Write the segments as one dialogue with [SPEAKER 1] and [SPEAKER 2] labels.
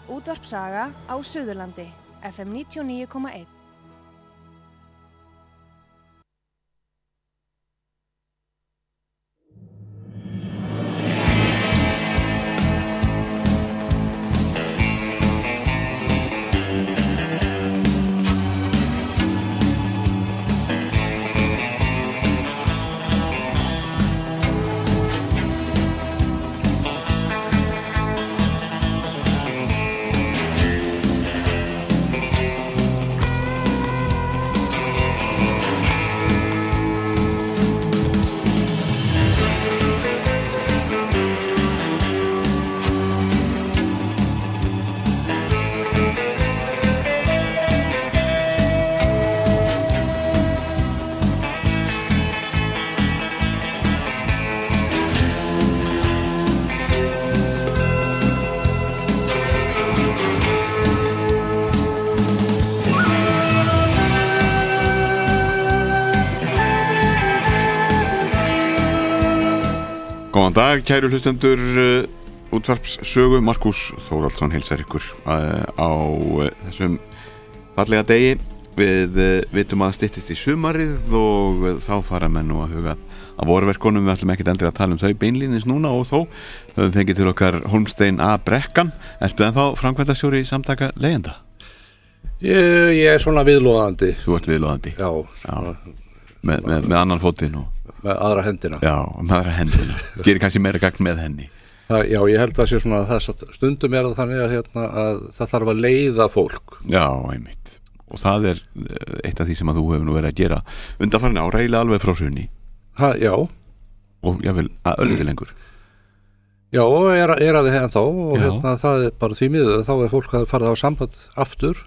[SPEAKER 1] Útvarpsaga á Suðurlandi, FM 99,1.
[SPEAKER 2] Góðan dag, kæru hlustendur, útvarpssögu, Markús Þórhallsson heilsar ykkur á þessum fallega degi. Við vitum að styttist í sumarið og þá fara menn nú að huga að vorverkunum. Við ætlum ekkert endilega að tala um þau beinlínis núna og þó höfum fengið til okkar Hólmstein A. Brekkan. Ertu ennþá framkvæmdastjóri í samtaka leigjenda?
[SPEAKER 3] Ég er svona viðloðandi.
[SPEAKER 2] Þú ert viðloðandi?
[SPEAKER 3] Já.
[SPEAKER 2] Með annan fótinn og
[SPEAKER 3] með aðra hendina.
[SPEAKER 2] Já, með aðra hendina. Gerir kannski meira gagn með henni.
[SPEAKER 3] Já, ég held að sé svona að þess að stundum er það þannig að það þarf að leiða fólk.
[SPEAKER 2] Já, einmitt. Og það er eitt af því sem að þú hefur nú verið að gera undanfarin ára, eiginlega alveg frá hruni.
[SPEAKER 3] Já.
[SPEAKER 2] Og ég vil að örlítið lengur.
[SPEAKER 3] Já, og er að það ennþá og það er bara því miður þá er fólk að fara á samband aftur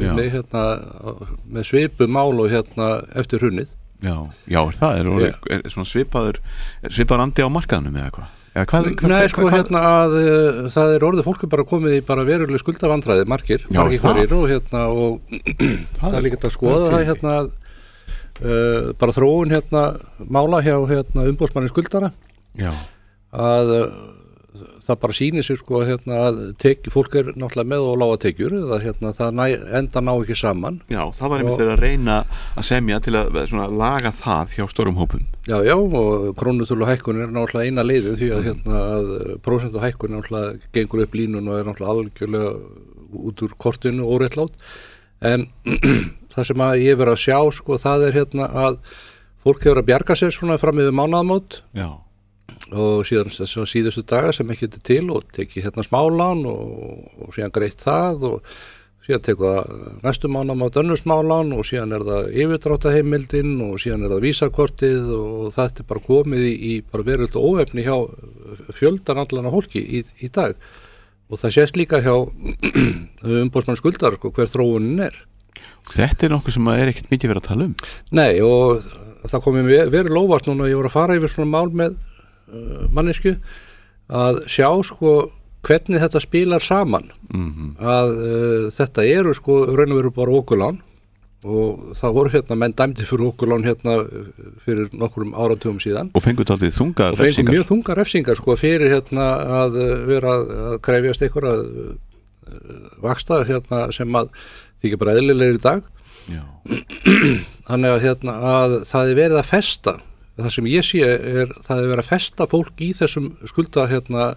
[SPEAKER 3] með svipumál og eftir hrunið.
[SPEAKER 2] Já, er svona svipaður andi á markaðnum eða hvað?
[SPEAKER 3] Nei, sko það er orðið fólk er bara komið í bara veruleg skuldavandræði margir hverjir og það er líka að skoða það bara þróun mála hjá umboðsmanni skuldara.
[SPEAKER 2] Já.
[SPEAKER 3] Að það bara sýnir sig sko að fólk er náttúrulega með og lága tekjur eða það enda ná ekki saman.
[SPEAKER 2] Já, það var einmitt verið að reyna að semja til að svona laga það hjá stórum hópum.
[SPEAKER 3] Já, og krónutöluhækkun er náttúrulega eina leiðið því að prósentuhækkun náttúrulega gengur upp línun og er náttúrulega algjörlega út úr kortinu óréttlátt. En það sem að ég verið að sjá sko það er að fólk hefur að bjarga sér svona fram yfir mánaðamót.
[SPEAKER 2] Já.
[SPEAKER 3] Og síðan þess að síðustu daga sem ekki er til og teki smálán og síðan greitt það og síðan teku það næstu mánaðamót önnur smálán og síðan er það yfirdráttarheimildin og síðan er það vísakortið og þetta er bara komið í bara verulegt óefni hjá fjöldan allan af fólki í dag og það sést líka hjá umboðsmann skuldar hver þróunin er.
[SPEAKER 2] Þetta er nokkuð sem er ekkert mikið verið að tala um.
[SPEAKER 3] Nei, og það komið verið óvart núna, ég voru að fara yfir svona mál með mannesku að sjá sko hvernig þetta spilar saman að þetta eru sko raun og veru bara okurlán og það voru menn dæmdi fyrir okurlán fyrir nokkrum áratugum síðan
[SPEAKER 2] og fengu taldið þungar refsingar
[SPEAKER 3] og fengu mjög þungar refsingar sko fyrir að vera að krefjast einhverja vaxta sem að þykir bara eðlilegir í dag.
[SPEAKER 2] Já.
[SPEAKER 3] Þannig að það er verið að festa. Það sem ég sé það er verið að festa fólk í þessum skulda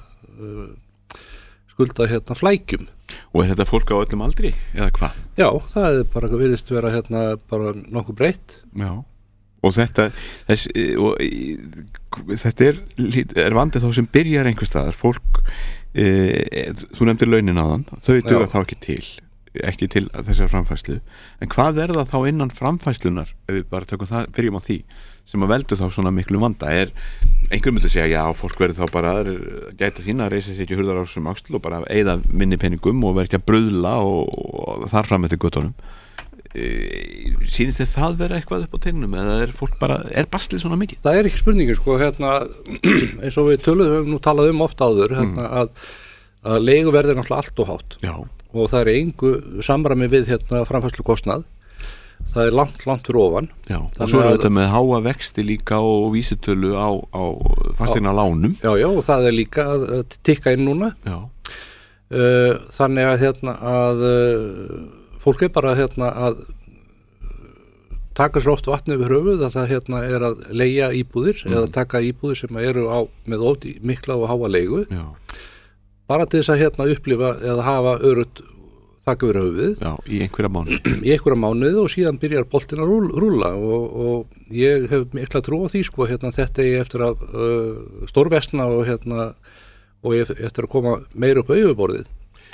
[SPEAKER 3] flækjum. Og
[SPEAKER 2] er þetta fólk á öllum aldri eða hvað?
[SPEAKER 3] Já, það er bara virðist vera bara nokkuð breytt.
[SPEAKER 2] Já. Og þetta er vandið þá sem byrjar einhvers staðar fólk þú nefndir launin áðan, þau duga þá ekki til þessar framfærslu, en hvað er það þá innan framfærslunar ef við bara tökum það, byrjum á því sem að veldur þá svona miklu vanda einhver myndi segja, já, fólk verður þá bara að gæta sína, að reisa sér ekki hurðar á þessum axl og bara eyða minni peningum og verður ekki að bruðla og þar fram eftir göttunum. Sýnist þér það vera eitthvað upp á teininum eða er fólk bara, er baslið svona mikið?
[SPEAKER 3] Það er ekki spurningin sko, eins og við höfum nú talað oft áður að leiguverð er náttúrulega allt og hátt.
[SPEAKER 2] Já.
[SPEAKER 3] Og það er engu samræmi við framfærslukostnað. Það er langt fyrir ofan.
[SPEAKER 2] Já, og svo er þetta með háa vexti líka og vísitölu á fasteigna lánum.
[SPEAKER 3] Já, og það er líka að tikka inn núna.
[SPEAKER 2] Já.
[SPEAKER 3] þannig að fólk bara að taka sér oft vatni yfir höfuð að það er að leigja íbúðir eða taka íbúðir sem eru með mikla og háa leigu bara til þess að upplifa eða hafa öruggt þak yfir höfuðið
[SPEAKER 2] í einhverja mánuði
[SPEAKER 3] og síðan byrjar boltinn að rúlla og ég hef mikla trú á því þetta ég eftir að stórversna og eftir að koma meira upp á yfirborðið.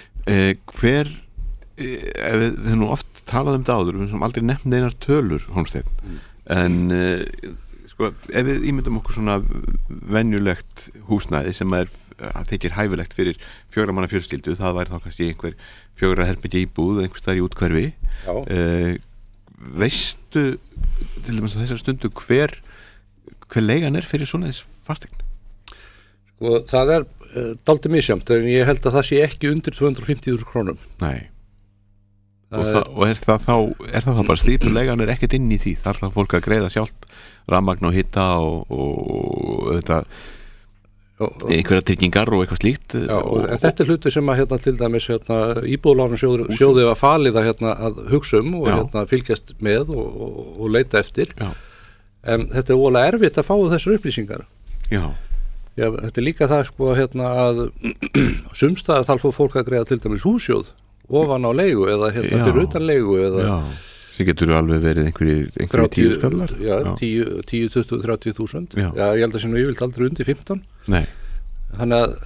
[SPEAKER 2] Ef við nú oft talað þetta áður, við sem aldrei nefnt einar tölur, Hólmsteinn, en sko, ef við ímyndum okkur svona venjulegt húsnæði sem þykir hæfilegt fyrir 4 manna fjölskyldu, það væri þá kannski einhver 4 herbergja íbúð, einhvers staðar í úthverfi. Veistu til dæmis á þessar stundu hver leigan fyrir svona þess fasteign?
[SPEAKER 3] Sko, það dálítið misjafnt, en ég held að það sé ekki undir 250.000 krónum.
[SPEAKER 2] Nei. Og er það þá bara stýpuleigan ekkert inn í því, þar þá fólk að greiða sjálft rafmagn og hita og þetta einhverja tryggingar og eitthvað slíkt.
[SPEAKER 3] En þetta hluti sem að til dæmis íbúðalánasjóði að falið að hugsa og fylgjast með og leita eftir. En þetta voðalega erfitt að fá þessar upplýsingar. Þetta líka það sko að sumstaðar þarf fólk að greiða til dæmis hússjóð ofan á leigu eða fyrir utan leigu eða
[SPEAKER 2] sem getur alveg verið einhverju 10 skallar
[SPEAKER 3] 10, 20, 30.000 ég held að sem ég vilt aldrei undir 15.
[SPEAKER 2] Nei.
[SPEAKER 3] Þannig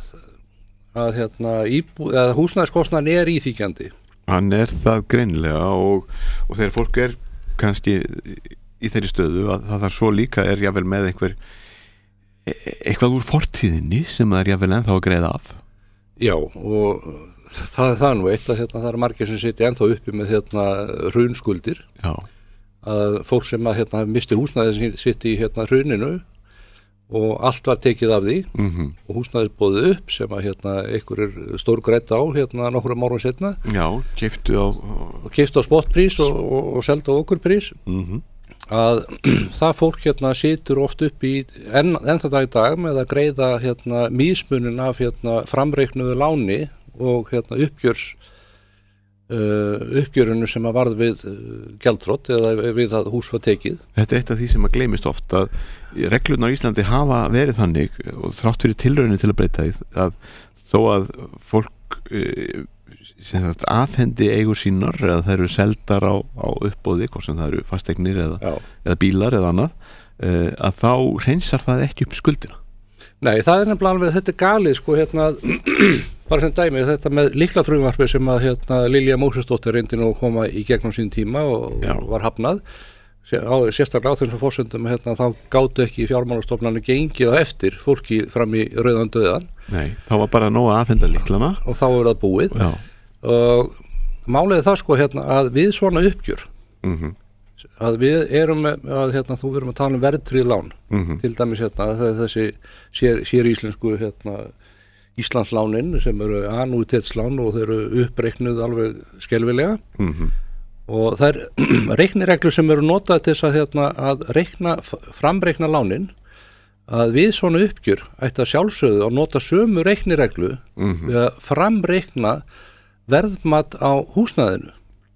[SPEAKER 3] að húsnæðiskostnaðan íþykjandi.
[SPEAKER 2] Hann það greinilega og þegar fólk kannski í þeirri stöðu að það svo líka jafnvel með eitthvað úr fortíðinni sem það jafnvel ennþá að greiða af.
[SPEAKER 3] Já, og það nú eitt að það margir sem sitja ennþá uppi með hrunskuldir. Að fólk sem að misti húsnæði sitt í hruninu og allt var tekið af því og húsnæðis boðið upp sem að einhver stór grætt á nokkrum árum setna.
[SPEAKER 2] Keyptu
[SPEAKER 3] á spotprís og seldu á okkurprís. Að það fólk situr oft upp í enn það dag í dag með að greiða mismunin af framreiknuðu láni og uppgjörunu sem að varð við gjaldþrot eða við að hús var tekið.
[SPEAKER 2] Þetta eitt af því sem að gleymist oft að reglurnar í Íslandi hafa verið þannig og þrátt fyrir tilraunir til að breyta því að þó að fólk afhendi eigur sínar eða það eru seldar á uppboði, hvort sem það eru fasteignir eða bílar eða annað að þá hreinsar það ekki upp skuldina.
[SPEAKER 3] Nei, það nefnilega alveg, þetta galið sko bara sem dæmi, þetta með lyklafrumvarpi sem að Lilja Mósesdóttir reyndi nú að koma í gegnum sín tíma og var hafnað sérstaklega á þessum forsendum þá gátu ekki fjármálastofnanir gengið á eftir fólki fram í rauðan dauðan.
[SPEAKER 2] Nei, þá var bara nóg að afhenda lyklana
[SPEAKER 3] og þá það búið. Og málið það sko að við svona uppgjör að við erum þú erum að tala verðtryggð lán til dæmis þessi sér íslensku Íslandslánin sem eru annuitetslán og þeir eru uppreiknuð alveg skelfilega og það reiknireglur sem eru notað til þess að framreikna lánin að við svona uppgjör ætti að sjálfsögðu að nota sömu reiknireglu við að framreikna verðmat á húsnæðinu.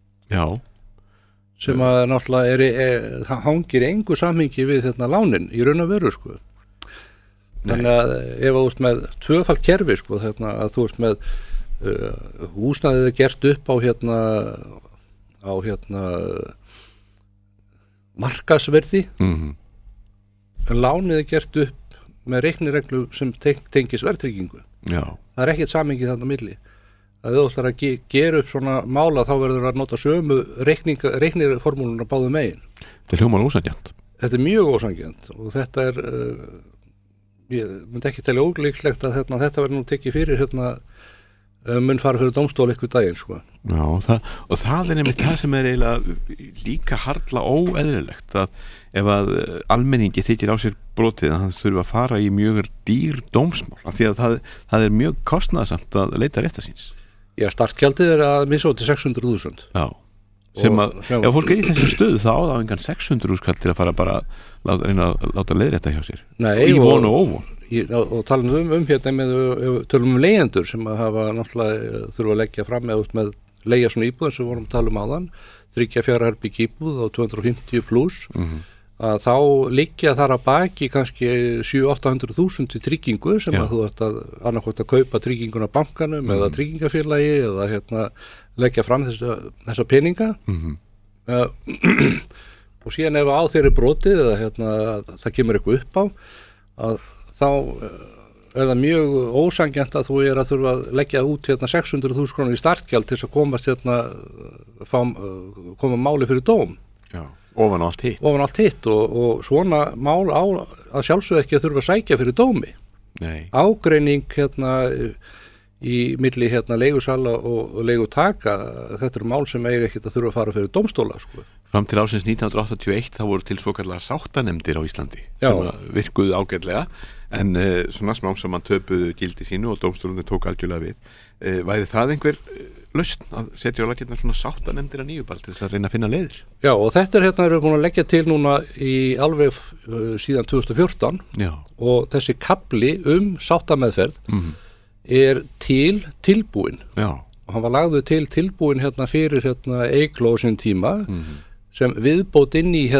[SPEAKER 3] Sem að náttúrulega það hangir engu samhengi við lánin í raun og veru sko. Þannig að ef þú ert með tvöfalt kerfi sko, að þú ert með húsnæðið gert upp á markaðsverði en lánið gert upp með reiknireglu sem tengis verðtryggingu. Það ekkert samhengi þarna milli. Að þú ætlar að gera upp svona mála þá verður að nota sömu reikniformúluna báðum megin.
[SPEAKER 2] Þetta hljómar ósanngjarnt.
[SPEAKER 3] Þetta mjög ósanngjarnt og þetta ég myndi ekki telja ólíklegt að þetta verður nú tekið fyrir mun fara fyrir dómstól eitthvað daginn sko.
[SPEAKER 2] Og það nefnilega það sem eiginlega líka harla óeðlilegt að ef að almenningi þykir á sér brotið að hann þurfa að fara í mjög dýr dómsmál af því að það mjög kostnaðsamt að leita rétta síns.
[SPEAKER 3] Já, startgjaldið að missa til 600.000.
[SPEAKER 2] Sem að ef fólk í þessi stöðu þá engan 600.000 kall til að fara bara að láta leiðrétta hjá sér.
[SPEAKER 3] Nei,
[SPEAKER 2] í von og óvon.
[SPEAKER 3] og talum hérna með tölum leigjendur sem að hafa náttúrulega þurfa að leggja fram með leigja svona íbúð sem við vorum að tala áðan 3-4 herbergja íbúð á 250 pluss að þá liggja þar að baki kannski 700-800.000 í tryggingu sem að þú ert að annarkvæmt að kaupa trygginguna bankanum eða tryggingafélagi eða leggja fram þessa peninga og síðan ef á þeirri brotið eða það kemur eitthvað upp á að þá það mjög ósangjant að þú að þurfa að leggja út 600.000 krónur í startgjald til þess að komast koma máli fyrir dóm.
[SPEAKER 2] Já, ofan á allt
[SPEAKER 3] hitt og svona mál á að sjálfsögðu ekki að þurfa að sækja fyrir dómi.
[SPEAKER 2] Nei.
[SPEAKER 3] Ágreining í milli leigusala og leigutaka, þetta eru mál sem eiga ekkert að þurfa að fara fyrir dómstóla sko.
[SPEAKER 2] Fram til ársins 1981 þá voru til svokallega sáttanemndir á Íslandi
[SPEAKER 3] Já.
[SPEAKER 2] sem virkuðu ágætlega en svona smám saman töpuðu gildi sínu og dómstólunni tók algjörlega við. Væri það einhver lausn að setja á laggirna svona sáttanemndir að nýju bara til þess að reyna að finna leiðir?
[SPEAKER 3] Já og þetta erum við búin að leggja til núna í alveg síðan 2014
[SPEAKER 2] Já.
[SPEAKER 3] Og þessi kafli sáttameðferð tilbúin
[SPEAKER 2] Já.
[SPEAKER 3] og hann var lagður tilbúin fyrir Eygló á sinn tíma sem viðbót inn í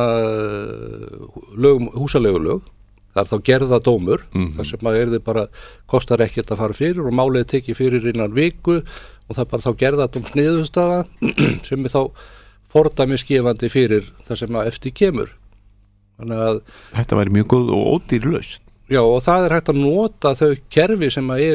[SPEAKER 3] húsaleigulög það þá gerðadómur þar sem að bara kostar ekkert að fara fyrir og málið tekið fyrir innan viku og það bara þá gerðadómsniðurstaða sem þá fordæmisgefandi fyrir það sem að eftir kemur. Þannig að
[SPEAKER 2] þetta væri mjög góð og ódýr lausn.
[SPEAKER 3] Já og það hægt að nota þau kerfi sem að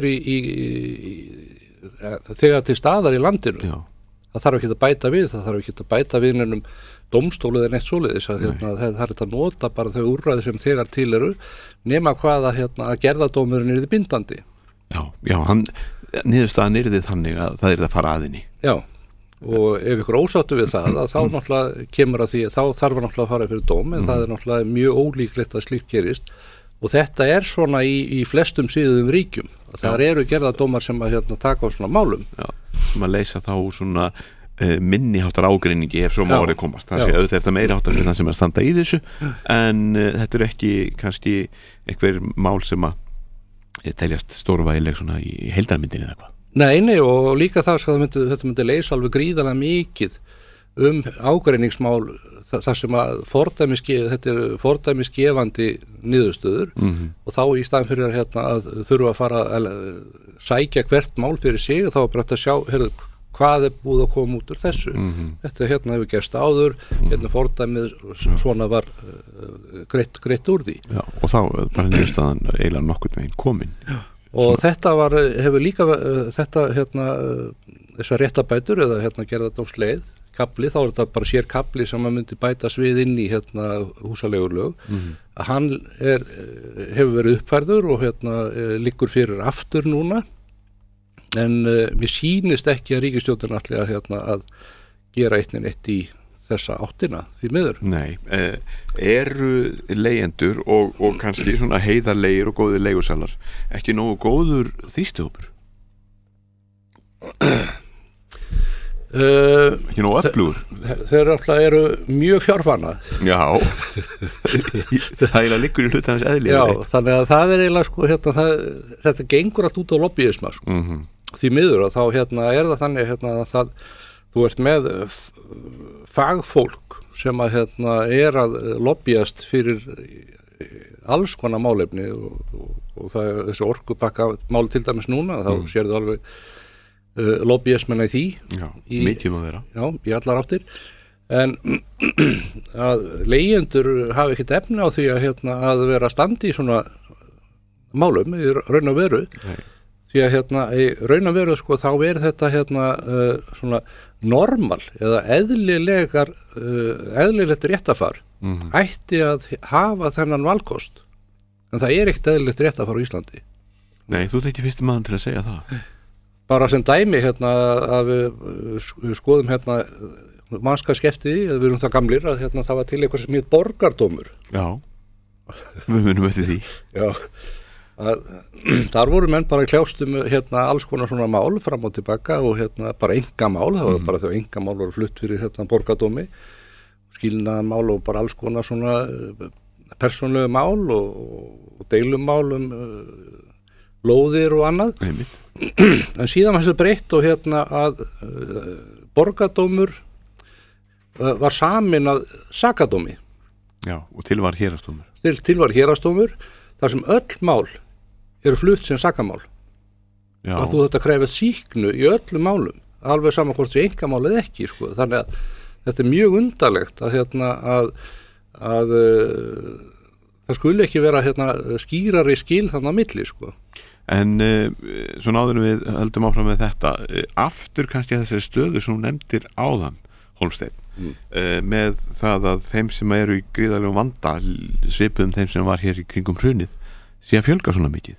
[SPEAKER 3] þegar til staðar í landinu.
[SPEAKER 2] Já.
[SPEAKER 3] Það þarf ekki að bæta við, það þarf ekki að bæta við nefnum dómstólið en eitt svoleiðis að það er að nota bara þau úrræði sem þegar til eru nema hvað að gerðadómurinn yrði bindandi.
[SPEAKER 2] Já, niðurstaðan yrði þannig að það yrði að fara aðinni.
[SPEAKER 3] Já, og ef ykkur ósáttu við það þá náttúrulega kemur að því að þá þarf náttúrulega að fara fyrir dóm en það er náttúrulega mjög ólíklegt að slíkt gerist og þetta er svona í flestum síðum ríkjum. Það eru gerðadómar sem að taka á svona málum.
[SPEAKER 2] Já, sem að leysa þá svona minni háttar ágreiningi ef svo má orðið komast. Það sé auðvitað er það meiri háttar fyrir það sem að standa í þessu en þetta eru ekki kannski einhver mál sem að teljast stórvægileg svona í heildarmyndinni eða eitthvað.
[SPEAKER 3] Nei og líka það þetta myndi leysa alveg gríðarlega mikið ágreiningsmál þar sem að þetta er fordæmisgefandi niðurstöður og þá í staðin fyrir að þurfa að fara að sækja hvert mál fyrir sig og þá er bara að sjá hvað er búið að koma út úr þessu. Þetta hefur gerst áður, fordæmið svona var greitt úr því. Já,
[SPEAKER 2] og þá bara niðurstaðan eiginlega nokkurn veginn komin. Já.
[SPEAKER 3] Og þetta hefur líka þessar réttabætur eða gerðadómsleið kapli, þá er þetta bara sér kapli sem að myndi bætast við inn í húsaleigulög að hann hefur verið uppfærður og liggur fyrir aftur núna en mér sýnist ekki að ríkisstjórnin ætli að gera eitt í þessa áttina því miður.
[SPEAKER 2] Nei, eru leigjendur og kannski svona heiðarlegir og góðir leigusalar ekki nógu góður þrýstihópur? Ekki nógu öflugur?
[SPEAKER 3] Þeir alltaf eru mjög fjárfana.
[SPEAKER 2] Já, það eiginlega liggur í hluta hans eðli.
[SPEAKER 3] Já, þannig að það er eiginlega þetta gengur allt út á lobbyisma því miður og þá er það þannig að þú ert með fagfólk sem að er að lobbyast fyrir alls konar málefni og það er þessi orkupakka mál til dæmis núna þá sérðu alveg lobbyismenn í því.
[SPEAKER 2] Já, mikið má vera.
[SPEAKER 3] Já, í allar áttir en að leigjendur hafi ekkert efni á því að vera standi í svona málum í raun og veru. Nei. Því að í raun og veru þá er þetta svona normal eða eðlilegt réttafar ætti að hafa þennan valkost en það er ekkert eðlilegt réttafar á Íslandi.
[SPEAKER 2] Nei, þú ert ekki fyrsti maður til að segja það.
[SPEAKER 3] Bara sem dæmi að við skoðum mannska skeftiði, við erum það gamlir að það var til eitthvað sem heit borgardómur.
[SPEAKER 2] Já, við munum eftir því.
[SPEAKER 3] Já, þar voru menn bara kljástum alls konar svona mál fram og tilbaka og bara engamál, það var bara þegar engamál voru flutt fyrir borgardómi, skilnaðarmál og bara alls konar svona persónulegu mál og deilumál lóðir og annað. En síðan var þessu breytt og að borgadómur var samin að sakadómi.
[SPEAKER 2] Já, og til var héraðsdómur.
[SPEAKER 3] Til var héraðsdómur, þar sem öll mál eru flutt sem sakamál.
[SPEAKER 2] Já.
[SPEAKER 3] Og þú þetta krefið sýknu í öllum málum, alveg saman hvort við einkamálið ekki, sko. Þannig að þetta er mjög undarlegt að það skuli ekki vera skýrari skil þannig á milli, sko.
[SPEAKER 2] En svona áður við höldum áfram með þetta, aftur kannski þessari stöðu sem hún nefndir áðan, Hólmsteinn, með það að þeim sem eru í gríðarlegum vanda, svipuðum þeim sem var hér í kringum hrunið, sé að fjölga svona mikið.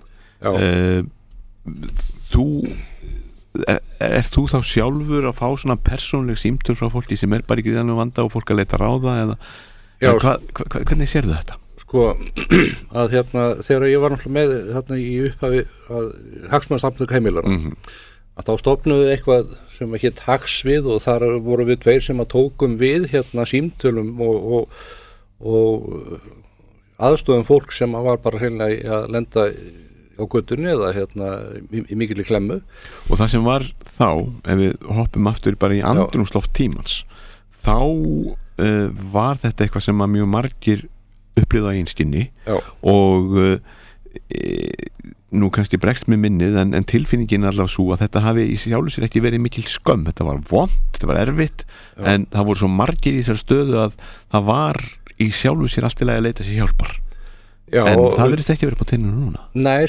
[SPEAKER 2] Er þú þá sjálfur að fá svona persónleg símtöl frá fólki sem er bara í gríðarlegum vanda og fólk að leita ráða eða hvernig sérðu þetta?
[SPEAKER 3] Sko að þegar ég var náttúrulega með í upphafi að hagsmunasamtök heimilara, að þá stofnuðu eitthvað sem hét Hagsvið og þar voru við tveir sem að tókum við símtölum og aðstofum fólk sem var bara hreinlega að lenda á göttunni eða í mikilli klemmu.
[SPEAKER 2] Og það sem var þá, ef við hoppum aftur bara í andrúmsloft tímans, þá var þetta eitthvað sem að mjög margir upplifðu á eigin skinni og nú kannski bregst með minnið en tilfinningin er allavega svo að þetta hafi í sjálfu sér ekki verið mikil skömm, þetta var vont, þetta var erfitt en það voru svo margir í þessar stöðu að það var í sjálfu sér allt í lagi að leita sér hjálpar en það verðist ekki verið på teinu núna.
[SPEAKER 3] Nei,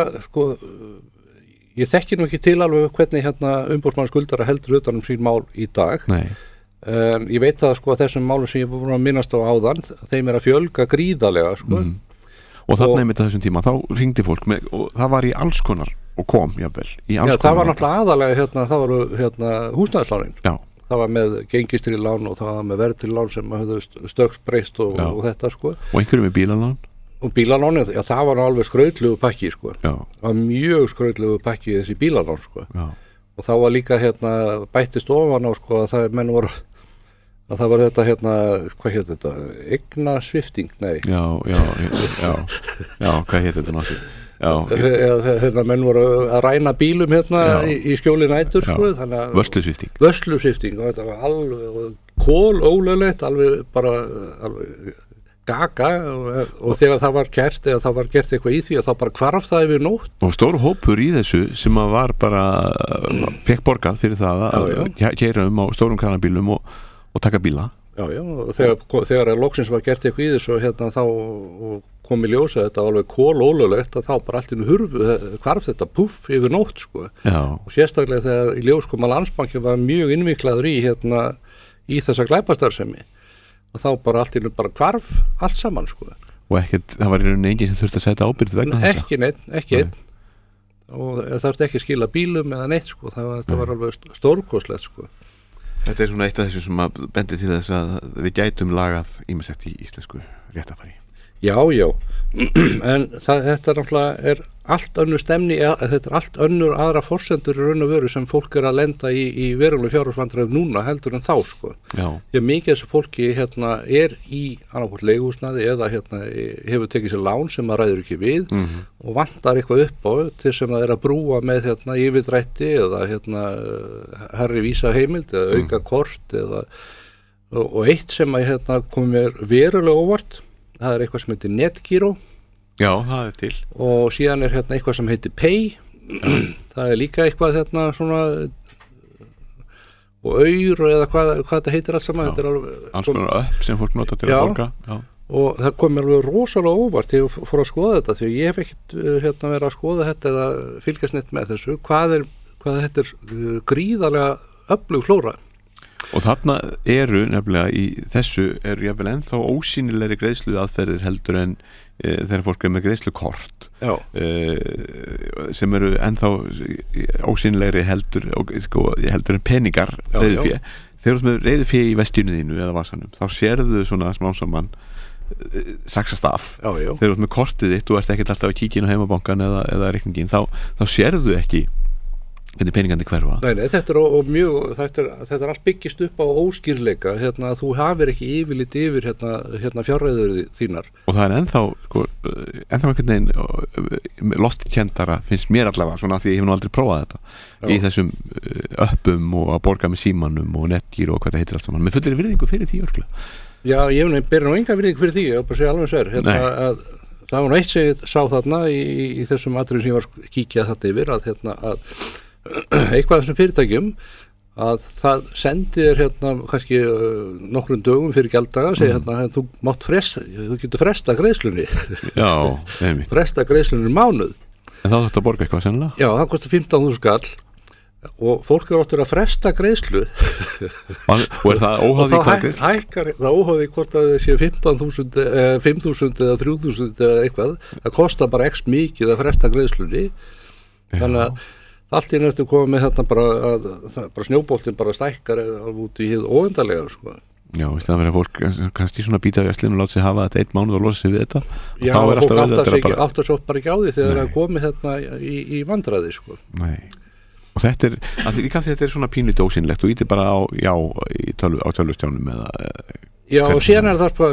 [SPEAKER 3] ég þekki nú ekki til alveg hvernig umboðsmaður skuldara heldur utan sín mál í dag.
[SPEAKER 2] Nei.
[SPEAKER 3] Ég veit það að þessum málum sem ég voru að minnast á áðan, þeim að fjölga gríðarlega
[SPEAKER 2] og þarna einmitt að þessum tíma þá ringdi fólk og það var í alls konar og kom jafnvel í alls konar.
[SPEAKER 3] Það var náttúrulega aðalega það voru húsnæðislánin.
[SPEAKER 2] Já.
[SPEAKER 3] Það var með gengistryggð lán og það var með verðtryggð lán sem höfðu stöksbreyst og þetta og
[SPEAKER 2] einhverju með bílalán.
[SPEAKER 3] Og bílalánið, það var alveg skrautlegu pakki það var mjög skrautlegu pakki þessi bílalán og þá var líka bættist ofan á að það menn voru að það var þetta hvað hétt þetta? Eignasvifting? Nei.
[SPEAKER 2] Já, hvað hétt þetta náttúrulega?
[SPEAKER 3] Menn voru að ræna bílum í skjóli nætur
[SPEAKER 2] Vörslusvifting
[SPEAKER 3] og þetta var alveg kólólöglegt, alveg bara alveg gaga og þegar það var gert eða það var gert eitthvað í því að þá bara hvarf það yfir nótt. Og
[SPEAKER 2] stór hópur í þessu sem að var bara fekk borgað fyrir það að keyra á stórum kranabílum og taka bíla.
[SPEAKER 3] Já, og þegar loksins var gert eitthvað í þessu þá kom í ljósa þetta alveg kólólöglegt að þá bara allt í hurfu hvarf þetta puff yfir nótt og sérstaklega þegar í ljós kom að Landsbanki var mjög innviklaður í þessa glæpastarfsemi og þá bara allt í bara hvarf allt saman
[SPEAKER 2] og ekkert, það var í rauninni enginn sem þurfti að setja ábyrgð vegna þessa
[SPEAKER 3] ekki einn og það þarf ekki að skila bílum eða neitt það var alveg stórkostlegt
[SPEAKER 2] Þetta er svona eitt af þessu sem að bendi til þess að við gætum lagað ýmislegt í íslensku réttafari.
[SPEAKER 3] Já, en þetta náttúrulega er allt önnur stemni, þetta er allt önnur aðra forsendur í raun og veru sem fólk er að lenda í verulega fjárhagsvandræðum núna heldur en þá Ég mikið þessu fólki er í annarkvort leiguhúsnæði eða hefur tekið sér lán sem það ræður ekki við og vantar eitthvað upp á til sem það er að brúa með yfirdrætti eða herri vísa heimild eða auka kort og eitt sem að kom mér verulega óvart það er eitthvað sem heitir Netgyro.
[SPEAKER 2] Já, það er til. Og
[SPEAKER 3] síðan er eitthvað sem heitir Pay. Það er líka eitthvað svona og Aur eða hvað þetta heitir alls saman. Þetta er
[SPEAKER 2] alls konar upp sem fólk nota til að borga. Já.
[SPEAKER 3] Og það kom mér alveg rosalega óvart þegar ég fór að skoða þetta því ég hef ekkert verið að skoða þetta eða fylgjast neitt með þessu. Hvað þetta er gríðarlega öflug flóra.
[SPEAKER 2] Og þarna eru nefnilega í þessu eru jafnvel ennþá ósýnilegri greiðslu aðferðir heldur en þegar fólk er með greiðslukort sem eru ennþá ósýnilegri heldur en peningar reiðufé. Þegar þú með reiðufé í vestjunu þínu eða vasanum þá sérðu svona smá saman saxast af. Þegar þú með kortið þitt og ert ekkert alltaf að kíkja inn á heimabankan eða reikningin þá sérðu ekki hvernig peningandi hverfa.
[SPEAKER 3] Nei, þetta er allt byggist upp á óskýrleika, að þú hafir ekki yfirlit yfir fjárreiður þínar.
[SPEAKER 2] Og það er ennþá einhvern veginn lostkendara, finnst mér allavega, svona því ég hef nú aldrei prófað þetta í þessum öppum og að borga með símanum og netgír og hvað það heitir allt saman. Með fullir virðingu fyrir því örgla. Já,
[SPEAKER 3] ég ber nú enga virðingu fyrir því, ég bara segja alveg sér, að það var nú eitt sem ég sá þarna í þessum atriðum sem ég var að kíkja þetta yfir, að eitthvað af þessum fyrirtækjum að það sendi þér kannski nokkrum dögum fyrir gjalddaga segja þú getur fresta greiðslunni fresta greiðslunni mánuð
[SPEAKER 2] en þá þarftu að borga eitthvað sennilega?
[SPEAKER 3] Já, það kostar 15.000 skall og fólk er áttur að fresta greiðslu
[SPEAKER 2] og er það óháði hvað
[SPEAKER 3] hækkar það óháði hvort að það sé 15.000 5.000 eða 3.000 eða eitthvað það kostar bara x mikið að fresta greiðslunni þannig að allt í næstu koma með bara snjóboltinn bara stækkar út í hið óendanlega sko.
[SPEAKER 2] Já, í staðan fyrir að fólk kannski svona býta í slinu og láta sig hafa þetta 1 mánuð og losa sig við þetta
[SPEAKER 3] Já, og fólk áttar svo bara ekki á því þegar það komið í vandræði sko.
[SPEAKER 2] Nei, og þetta þetta er svona pínu ósýnilegt og ítir bara á tölvustjánum
[SPEAKER 3] Já, og síðan er það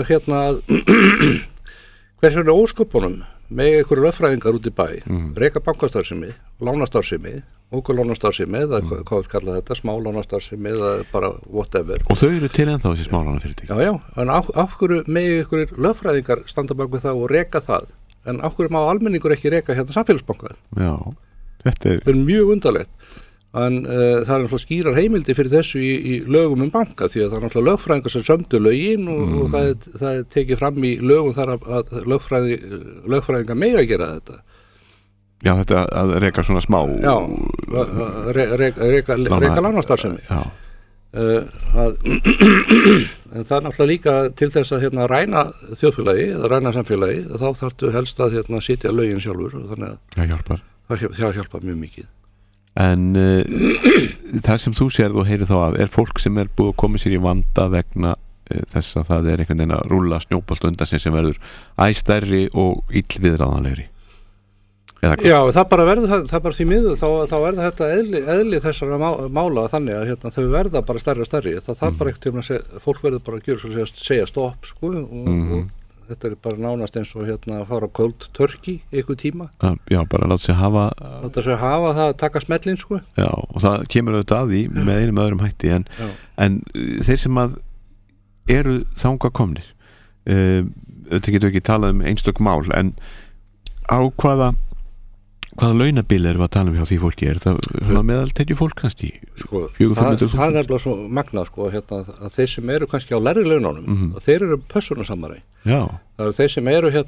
[SPEAKER 3] hvers vegna ósköpunum með einhverju lögfræðingar út í bæ reka bankastarfsemi, lánastarfsemi ókurlánastarfsemi eða hvað við kalla þetta, smálánastarfsemi eða bara whatever.
[SPEAKER 2] Og þau eru til ennþá þessi smálánafyrirtæki?
[SPEAKER 3] Já, en af hverju með einhverju lögfræðingar standa bak við það og reka það en af hverju má almenningur ekki reka samfélagsbanka?
[SPEAKER 2] Já, þetta
[SPEAKER 3] er mjög undarlegt en það er náttúrulega skýrar heimildi fyrir þessu í lögum banka því að það er náttúrulega lögfræðingar sem sömdu lögin og það er tekið fram í lögum þar að lögfræðingar mega gera þetta.
[SPEAKER 2] Já, þetta að reka svona smá
[SPEAKER 3] Já, reka lánastarfsemi en það er náttúrulega líka til þess að ræna þjóðfélagi eða ræna samfélagi þá þarftu helst að sitja lögin sjálfur og þannig að það hjálpar mjög mikið.
[SPEAKER 2] En það sem þú sérð og heyrir þá af er fólk sem er búið að koma sér í vanda vegna þess að það er einhvern veginn að rúlla snjóbolt undan sem verður æstærri og illviðráðanlegri.
[SPEAKER 3] Já, það bara því miður þá verður þetta eðli þessara mála þannig að þau verða bara stærri og stærri það þarf bara ekkert að fólk verður bara að gera svo að segja stopp sko og þetta er bara nánast eins og að fara cold turkey einhver tíma.
[SPEAKER 2] Já, bara láta sig hafa
[SPEAKER 3] það að taka smellin sko.
[SPEAKER 2] Já, og það kemur auðvitað að því með einum öðrum hætti en þeir sem að eru þangað komnir þetta getur ekki talað einstök mál en á hvaða launabil erum við að tala hjá því fólki er það svona meðaltekju fólk kannski
[SPEAKER 3] sko, það er nefnilega svo magnað sko, að þeir sem eru kannski á lægri laununum þeir eru persónusamari það eru þeir sem eru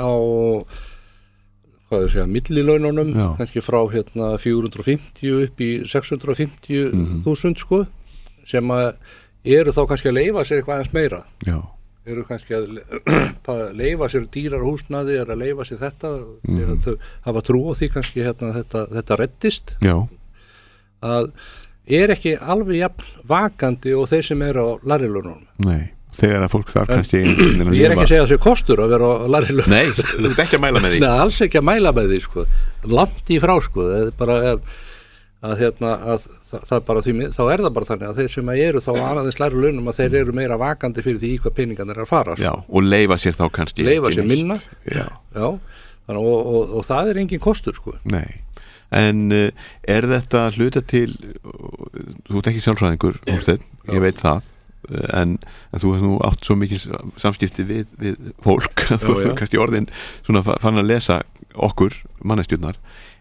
[SPEAKER 3] á millilaununum kannski frá 450 upp í 650.000 sko, sem eru þá kannski að leyfa sér eitthvað aðeins meira eru kannski að leyfa sér dýrar húsnaði að leyfa sér þetta þau hafa trú á því kannski þetta reddist að er ekki alveg jafn vakandi og þeir sem eru á lægri laununum.
[SPEAKER 2] Nei, þegar að fólk þarf kannski
[SPEAKER 3] ég er ekki að segja að það sé kostur að vera á lægri laununum.
[SPEAKER 2] Nei, þú ert ekki að mæla með því.
[SPEAKER 3] Nei, alls ekki að mæla með því sko. Langt í frá sko, bara að það bara því þá er það bara þannig að þeir sem eru þá aðeins lægri launum að þeir eru meira vakandi fyrir því hvað peningarnir er að fara sko.
[SPEAKER 2] Já, og leyfa sér þá kannski
[SPEAKER 3] sér minna þannig, og það er engin kostur sko.
[SPEAKER 2] Nei, en er þetta hluta til þú ert ekki sjálfsfræðingur ég veit það en þú hefur nú átt svo mikil samskipti við fólk þú ert kannski orðin svona fann að lesa okkur manneskjurnar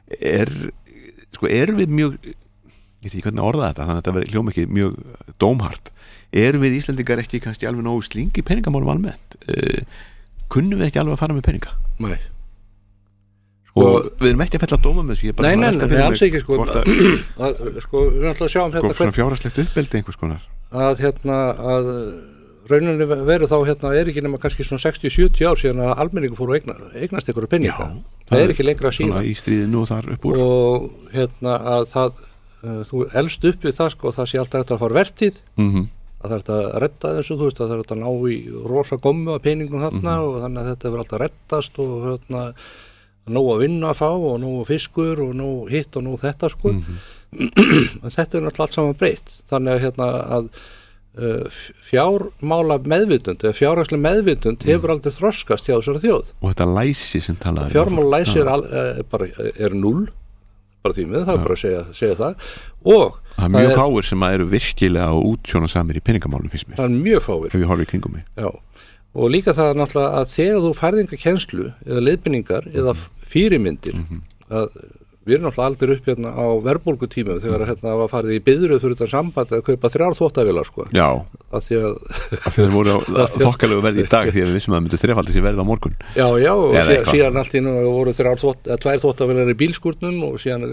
[SPEAKER 2] erum við mjög ég veit ekki hvernig að orða þetta þannig að þetta verður hljóma ekki mjög dómhart erum við Íslendingar ekki kannski alveg nógu slingi í peningamálum almennt kunnum við ekki alveg að fara með peninga?
[SPEAKER 3] Nei
[SPEAKER 2] og við erum ekki að fella dóma með þessu
[SPEAKER 3] Nei, alls ekki sko við erum alltaf að sjá þetta
[SPEAKER 2] svona fjárhagslegt uppeldi einhvers konar
[SPEAKER 3] að rauninni veru þá er ekki nema kannski svona 60-70 ár síðan að almenningu fóru eignast einhverju peninga það er ekki lengra síðan
[SPEAKER 2] í stríðinu og þar upp úr
[SPEAKER 3] og að það þú elst upp við það sko það sé alltaf þetta að fara vertíð að það er þetta að redda þessu þú veist að það er þetta að ná í rosa gommu að peningum þarna og þannig að þetta verður alltaf reddast og nóg að vinna að fá og nóg fiskur og nóg hitt og nóg þetta sko. En þetta náttúrulega allt saman breytt. Þannig að fjármála meðvitund eða fjárhagsleg meðvitund hefur aldrei þroskast hjá þessari þjóð.
[SPEAKER 2] Og þetta læsi sem talaði.
[SPEAKER 3] Fjármála læsi er 0, bara því með, það bara að segja það. Og
[SPEAKER 2] það er mjög fáir sem eru virkilega útsjónasamir í peningamálum finnst mér.
[SPEAKER 3] Það er mjög fáir.
[SPEAKER 2] Ef ég horfi í kringum mig.
[SPEAKER 3] Já. Og líka það náttúrulega að þegar þú færð enga kennslu eða leiðbeiningar eða fyrirmyndir að við erum náttúrulega aldrei upp hérna á verðbólgutímum þegar hérna var farið í biðröð fyrir þetta samband að kaupa 3 þvottavélar sko. Já. Af því
[SPEAKER 2] þeir voru á þokkalegu verði í dag því að við vissum að það myndu þrefaldi sér verð á morgun.
[SPEAKER 3] Já, og síðan allt í nú voru 2 þvottavélar í bílskúrnum og síðan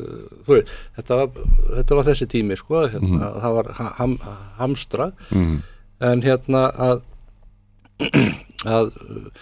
[SPEAKER 3] þetta var þessi tími sko, hérna, það var hamstra en hérna að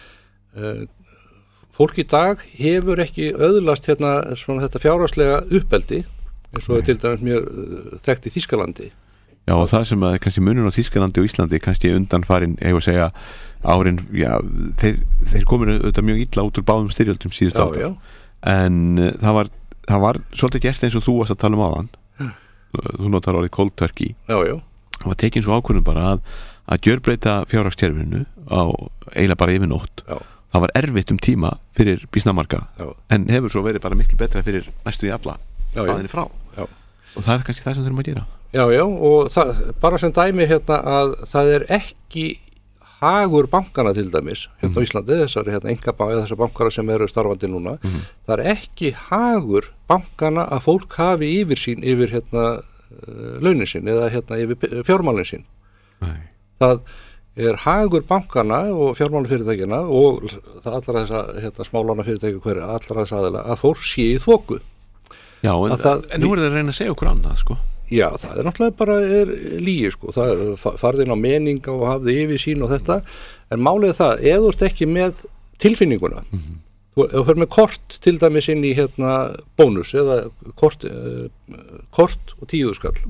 [SPEAKER 3] fólk í dag hefur ekki öðlast hérna svona þetta fjárhagslega uppeldi eins og til dæmis mjög þekkt í Þýskalandi.
[SPEAKER 2] Já og það sem að kannski munur á Þýskalandi og Íslandi kannski undanfarin, ég segja árin, já, þeir kominu auðvitað mjög illa út úr báðum styrjöldum síðustu aldar. En það var svolítið gert eins og þú varst að tala áðan. Þú notar orðið cold turkey.
[SPEAKER 3] Já.
[SPEAKER 2] Það var tekin svo ákvörðun bara að gjörbreyta fjárhagskerfinu á eiginlega bara yfir nótt. Já. Það var erfitt tíma fyrir býsnamarka en hefur svo verið bara miklu betra fyrir næstu í alla aðinni frá. Já. Og það er kannski það sem þurfum að gera. Já, og það, bara sem dæmi hérna að það er ekki hagur bankana til dæmis hérna á Íslandi, þessari þessar bankara sem eru starfandi núna, það er ekki hagur bankana að fólk hafi yfirsýn yfir launin sín eða yfir fjármálin sín. Nei. Það er hagur bankana og fjármálafyrirtækina og allra þessa smálána fyrirtæki allra þess aðila að fólk sé í þoku. Já, en nú er það að reyna að segja okkur annað sko. Já, það er náttúrulega bara lygi sko, það er farið inn á meninga og hafði yfirsýn og þetta, en málið er það, ef þú ert ekki með tilfinninguna, þú fer með kort til dæmis inn í bónus eða kort og 10.000 skall.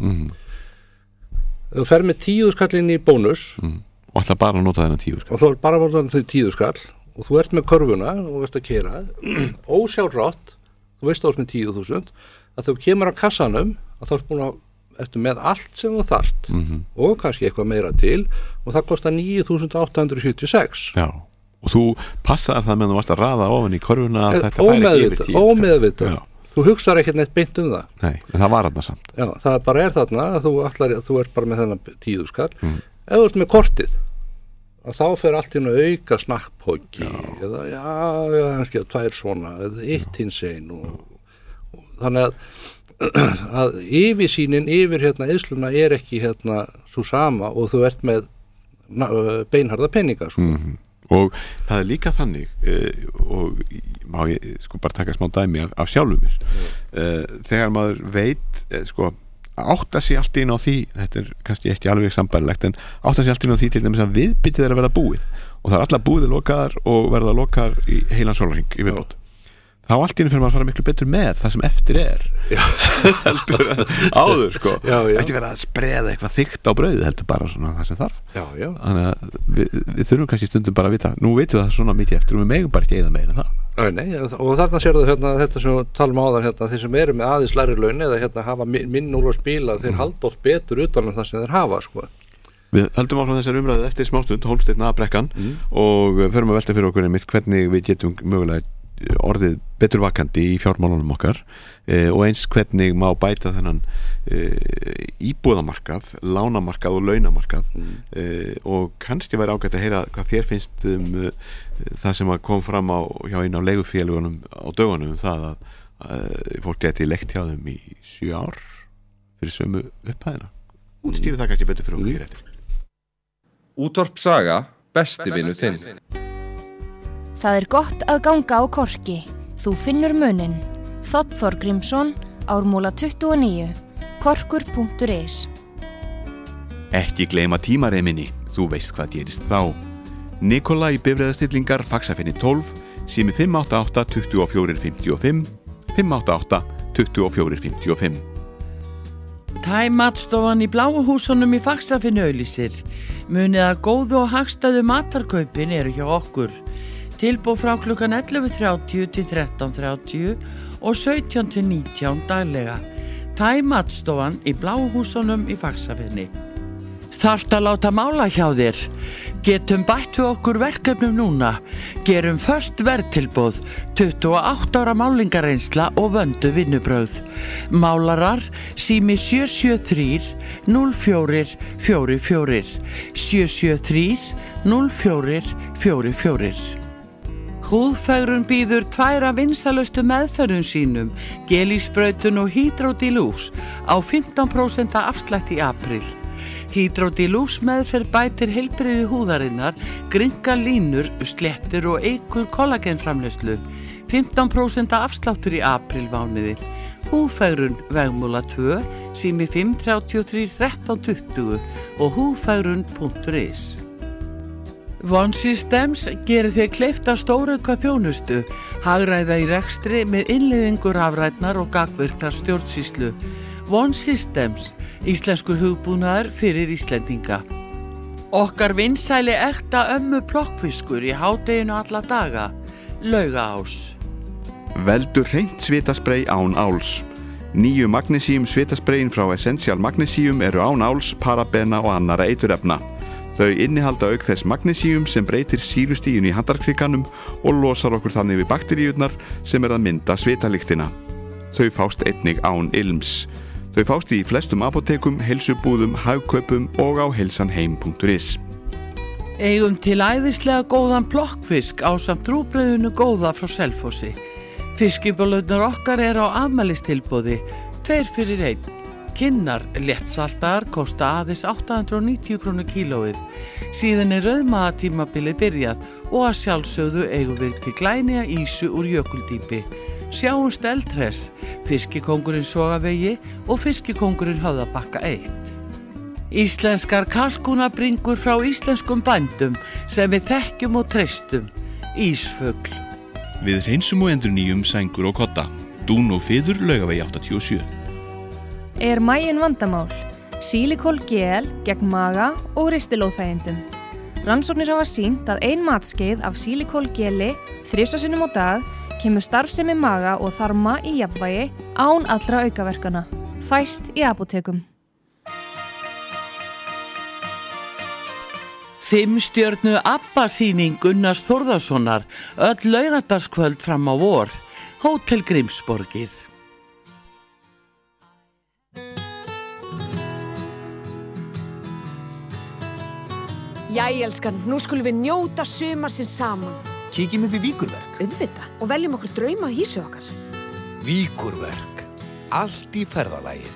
[SPEAKER 2] Þú fer með 10.000 skall inn í bónus og ætla bara að nota þennan 10.000 skall. Og þú ætla bara að nota þennan 10.000 skall og þú ert með körfuna og ert að keyra ósjálfrátt, þú veist þú ert með 10.000 að þú kemur á kassanum að þú ertu með allt sem þú þarft og kannski eitthvað meira til og það kostar 9.876. Já, og þú passaðar það meðan þú varst að raða ofan í körfuna að þetta færi ekki yfir 10. Ómeðvitað. Þú hugsar ekkert neitt beint það. Nei, en það var þarna samt. Já, það bara þarna að þú ert bara með þennan 10.000 skall. Ef þú ert með kortið að þá fer allt í einu auka snakkpóki eða kannski 2 svona eða 1 hinsegin og þannig að yfirsýnin yfir eyðsluna er ekki svo sama og þú ert með beinharða peninga sko. Og það er líka þannig og má ég sko bara taka smá dæmi af sjálfum mér þegar maður veit sko átta sig allt inn á því, þetta er kannski ekki alveg sambærilegt en átta sig allt inn á því til dæmis að viðbyttið er að verða búið og það er allar búið lokaðar og verða lokaðar í heilan sólarhring í viðbót. Þá allt inni fyrir maður að fara miklu betur með það sem eftir er heldur en áður sko. Ekki verið að spreða eitthvað þykkt á brauðið heldur bara svona það sem þarf. Þannig að við þurfum kannski stundum bara að vita, nú veitum við það svona mikið eftir og við megum bara ekki eða meira en það. Nei, og þarna sérðu þetta sem við talum áðan þeir sem eru með aðeins lægri laun eða hafa minn úr að spila þeir halda oft betur utan það sem þeir hafa sko. Við höldum áfram þessar umræðu eftir smástund Hólmsteinn A-brekkan og förum að velta fyrir okkur einmitt hvernig við getum mögulega orðið betur vakandi í fjármálunum okkar og eins hvernig má bæta þennan íbúðamarkað, lánamarkað og launamarkað og kannski væri ágætt að heyra hvað þér finnst það sem kom fram hjá einu af leigufélagunum á dögunum það að fólk geti leikt hjá þeim í 7 ár fyrir sömu upphæðina. Útstýri það kannski betur fyrir okkur hér eftir.
[SPEAKER 4] Útvarp Saga, besti vinur þinn.
[SPEAKER 1] Það er gott að ganga á korki. Þú finnur muninn. Þ. Þorgrímsson, Ármúla 29, korkur.is.
[SPEAKER 2] Ekki gleyma tímareiminni, þú veist hvað gerist þá. Nikolai bifreiðastillingar Faxafinni 12, sími 588 24 55, 588 24 55.
[SPEAKER 5] Matstofan í Bláu húsunum í Faxafinni auglýsir. Munið að góðu og hagstæðu matarkaupin eru hjá okkur. Tilboð frá klukkan 11:30 til 13:30 og 17 til 19 daglega. Matstofan í Bláu húsunum í Faxafinni. Þarft að láta mála hjá þér? Getum bætt við okkur verkefnum núna. Gerum föst verðtilboð, 28 ára málingareynsla og vöndu vinnubrögð. Málarar, sími 773 04 44 773 04 44. Húðfegrun býður 2 vinsælustu meðferðum sínum, gelísbrautun og hydrodilús á 15% afslætti í apríl. Hydrodilús meðferð bætir heilbrigði húðarinnar, grynnka línur, slettur og eykur kollagenframleiðslu. 15% afsláttur í aprílmánuði. Húðfegrun Vegmúla 2, sími 533 1320 og húðfegrun.is. One Systems gerir þér kleift að stórauka þjónustu, hagræða í rekstri með innleiðingu rafrænnar og gagnvirkrar stjórnsýslu. One Systems, íslenskur hugbúnaður fyrir Íslendinga. Okkar vinsæli ekta ömmu plokkfiskur í hádeginu alla daga, Laugaás.
[SPEAKER 2] Veldu hreint svitaspray án áls. 9 magnesíum svitasprayin frá Essential Magnesium eru án áls, parabena og annara eiturefna. Þau innihalda auk þess magnesíum sem breytir sýrustiginu í handarkrikanum og losar okkur þannig við bakteríurnar sem að mynda svitalyktina. Þau fást einnig án ilms. Þau fást í flestum apótekum, heilsubúðum, hagkaupum og á heilsanheim.is.
[SPEAKER 5] Eigum til æðislega góðan plokkfisk ásamt rúgbrauðinu góða frá Selfossi. Fiskibólurnar okkar eru á afmælistilboði, 2 fyrir 1. Kinnar léttsaltaðar kosta aðeins 890 krónur kílóið. Síðan rauðmaðatímabilið byrjað og að sjálfsögðu eigum við til glænýja ýsu úr jökuldýpi. Sjáumst eldhress, Fiskikóngurinn Sogavegi og Fiskikóngurinn Höfðabakka 1. Íslenskar kalkúnabringur frá íslenskum bændum sem við þekkjum og treystum. Ísfugl.
[SPEAKER 6] Við hreinsum og endurnýjum sængur og kodda. Dún og fiður Laugavegi 87.
[SPEAKER 1] Er maginn vandamál? Silikol gel gegn maga og ristilóþægindum. Rannsóknir hafa sýnt að 1 matskeið af silikol geli 3 sinnum á dag kemur starfsemi maga og þarma í jafnvægi án allra aukaverkana. Fæst í apótekum.
[SPEAKER 5] 5 stjörnu ABBA-sýning Gunnars Þórðarssonar, öll laugardagskvöld fram á vor. Hótel Grímsborgir.
[SPEAKER 7] Jæja, elskan, nú skulum við njóta sumarsins saman.
[SPEAKER 8] Kíkjum upp í Víkurverk.
[SPEAKER 7] Auðvitað. Og veljum okkur drauma hýsu okkar.
[SPEAKER 8] Víkurverk. Allt í ferðalagið.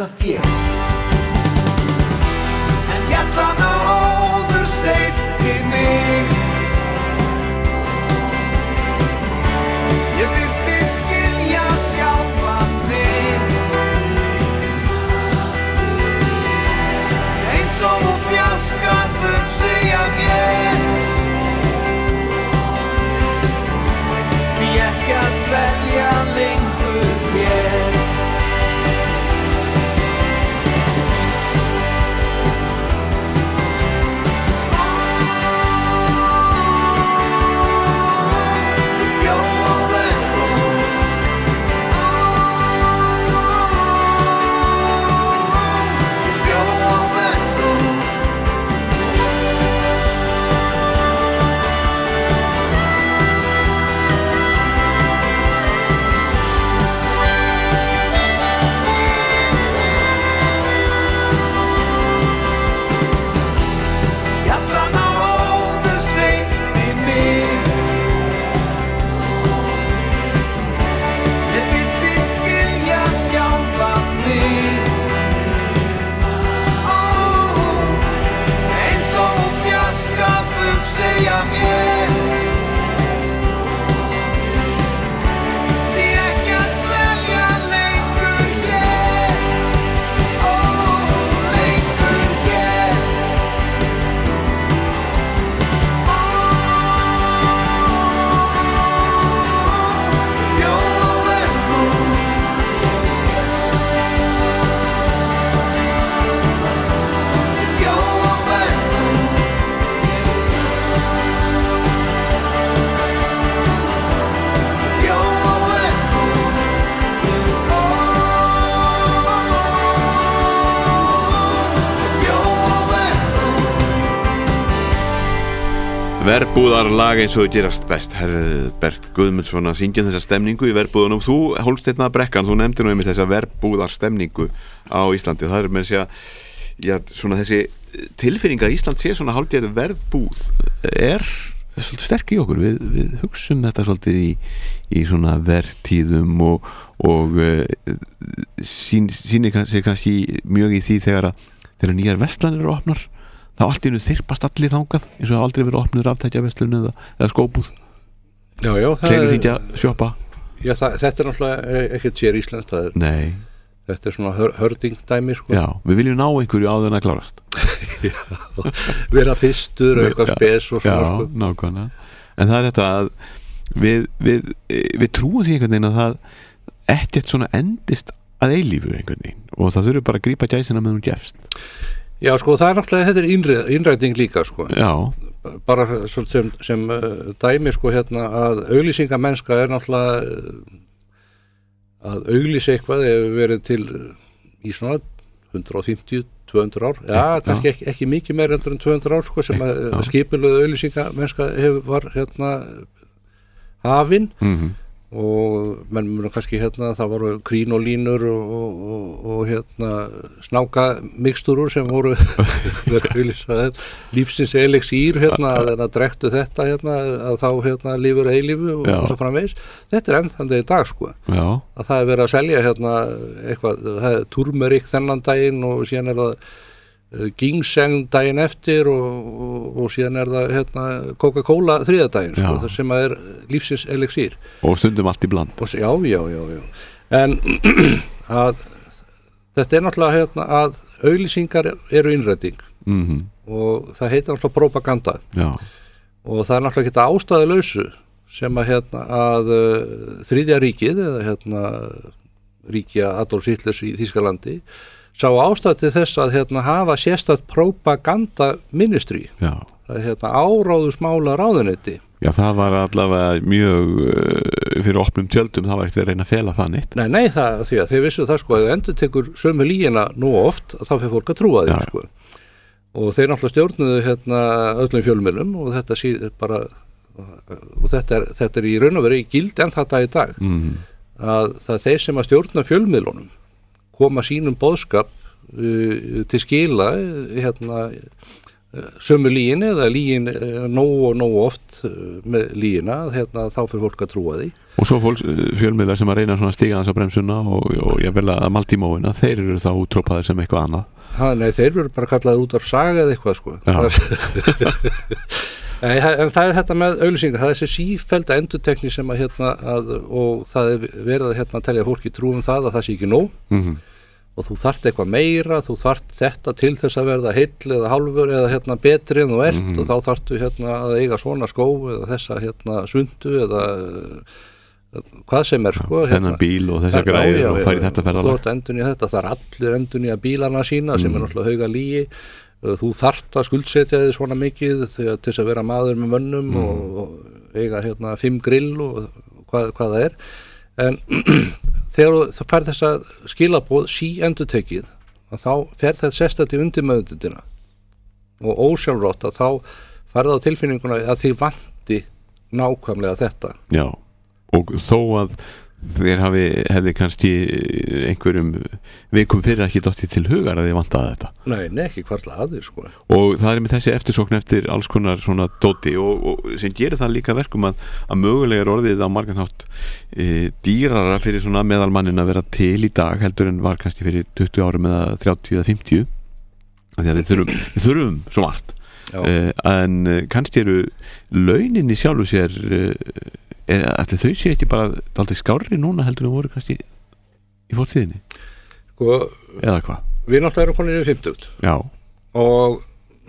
[SPEAKER 8] þetta fél. En fjallana óður seyti mig. Ég virti skilja sjálfan mig. Eins og hún fjaskar þau segja mér. Því ekki að dvelja lengur hér.
[SPEAKER 2] Verbúðarlag eins og gerast best. Herbert Guðmundsson að syngja þessa stemningu í verbúðunum. Þú, Hólmsteinn Brekkan, þú nefndir nú einmitt þessa verbúðarstemningu á Íslandi. Það með sér að svona þessi tilfinning að Ísland sé svona hálfgerð verbúð er svolítið sterk í okkur. Við hugsum þetta svolítið í svona vertíðum og sýnir sig kannski mjög í því þegar nýjar verslanir eru opnar. þá allt í einu þyrpast allir þangað eins og það aldrei verið opnur raftækjaverslun eða skóbúð.
[SPEAKER 3] Já,
[SPEAKER 2] Kleifirhringja sjoppa.
[SPEAKER 3] Já, þetta er náttúrulega ekkert sér Íslands.
[SPEAKER 2] Nei.
[SPEAKER 3] Þetta er svona hördingdæmi, sko.
[SPEAKER 2] Já, við viljum ná einhverju áður en að klárast.
[SPEAKER 3] Já, vera fyrstur og eitthvað spes og svona, sko.
[SPEAKER 2] Já, nákvæmlega. En það er þetta að við trúum því einhvern veginn að það ekkert svona endist að eilífu einhvern veginn og það þurfi bara að grípa gæsina með hún gefst.
[SPEAKER 3] Já, sko, það er náttúrulega, þetta er innræting líka, sko.
[SPEAKER 2] Já.
[SPEAKER 3] Bara sem dæmi, sko, hérna, að auglýsingamennska er náttúrulega að auglýsa eitthvað hefur verið til í svona 150-200 ár. Já, kannski ekki mikið meir endur en 200 ár, sko, sem að skipulöðu auglýsingamennska var hérna hafin. Og menn munum kannski hérna það voru krínolínur og hérna snáka mikstúrur sem voru lífsins elixír hérna að drektu þetta hérna að þá hérna lífur eilífu og svo framvegis. Þetta er enn þannig í dag, sko. Já. Að það er verið að selja hérna eitthvað, það er turmerik þennan daginn og síðan er það ginseng daginn eftir og síðan er það hérna Coca-Cola þriðjadaginn, sko, sem að er lífsins elixír.
[SPEAKER 2] Og stundum allt í bland.
[SPEAKER 3] Já. En að þetta er náttúrulega hérna að auglýsingar eru innræting og það heitir náttúrulega propaganda. Já. Og það er náttúrulega ekki ástæðulausu sem að hérna að þriðja ríkið eða hérna ríkja Adolf Hitlers í Þýskalandi sá ástæð til þess að hérna hafa sérstætt propaganda ministry. Já. Það er hérna áráðusmála ráðuneyti.
[SPEAKER 2] Já, það var allavega mjög fyrir opnum tjöldum, það var ekkert verið að reyna að fela það neitt.
[SPEAKER 3] Nei, það því að þeir vissu það, sko, að þau endur tekur sömu lígina nú oft, þá fyrir fólk að trúa því, sko. Og þeir náttúrulega stjórnuðu hérna öllum fjölmiðlum og þetta bara og þetta er í raun og veru í gildi en þetta í dag. Að það er þeir sem að stjórna fjölmiðlunum koma sínum boðskap til skila hérna sömu lygin eða lygin nógu oft með lygina, þá fyrir fólk að trúa því.
[SPEAKER 2] Og svo fjölmiðlar sem að reyna svona að stiga þess á bremsuna og ég vel að maltímóina, þeir eru þá útrópaðir sem eitthvað annað.
[SPEAKER 3] Nei, þeir eru bara kallaðir út af saga eða eitthvað, sko. En það þetta með auglýsingar, það þessi sífellda endurtekni sem og það verið að telja fólki trú það að það sé ekki nóg. Og þú þarft eitthvað meira, þú þarft þetta til þess að verða heill eða hálfur eða betri en þú ert og þá þarftu að eiga svona skó eða þessa sundu eða hvað sem sko.
[SPEAKER 2] Þennan bíl og þessa græður og farið þetta ferðalag.
[SPEAKER 3] Þú ert endurnýja þetta, það allir endurnýja bílana sína sem náttúrulega hauga lygi. Þú þarft að skuldsetja þig svona mikið til þess að vera maður með mönnum og eiga 5 grill og hvað það er. En þegar þú fær þessa skilaboð endurtekið, að þá fer þetta sérstætt í undirmeðvitundina og ósjálfrátt að þá farið á tilfinninguna að þið vanti nákvæmlega þetta.
[SPEAKER 2] Já, og þó að þér hefði kannski einhverjum vikum fyrir ekki dottið til hugar að þið vantaði þetta.
[SPEAKER 3] Nei, ekki hvarla aðeins, sko.
[SPEAKER 2] Og það með þessi eftirsókn eftir alls konar svona dóti og sem gerir það líka verkum að mögulega orðið á margan hátt dýrara fyrir svona meðalmannin að vera til í dag heldur en var kannski fyrir 20 árum eða 30 eða 50 af því að við þurfum svo margt. En kannski eru launin í sjálfu sér ætli þau sé ekki bara dálítið skárri núna heldur en voru kannski í fortíðinni
[SPEAKER 3] sko, eða
[SPEAKER 2] hvað?
[SPEAKER 3] Við náttúrulega erum konir yfir 50. Já. Og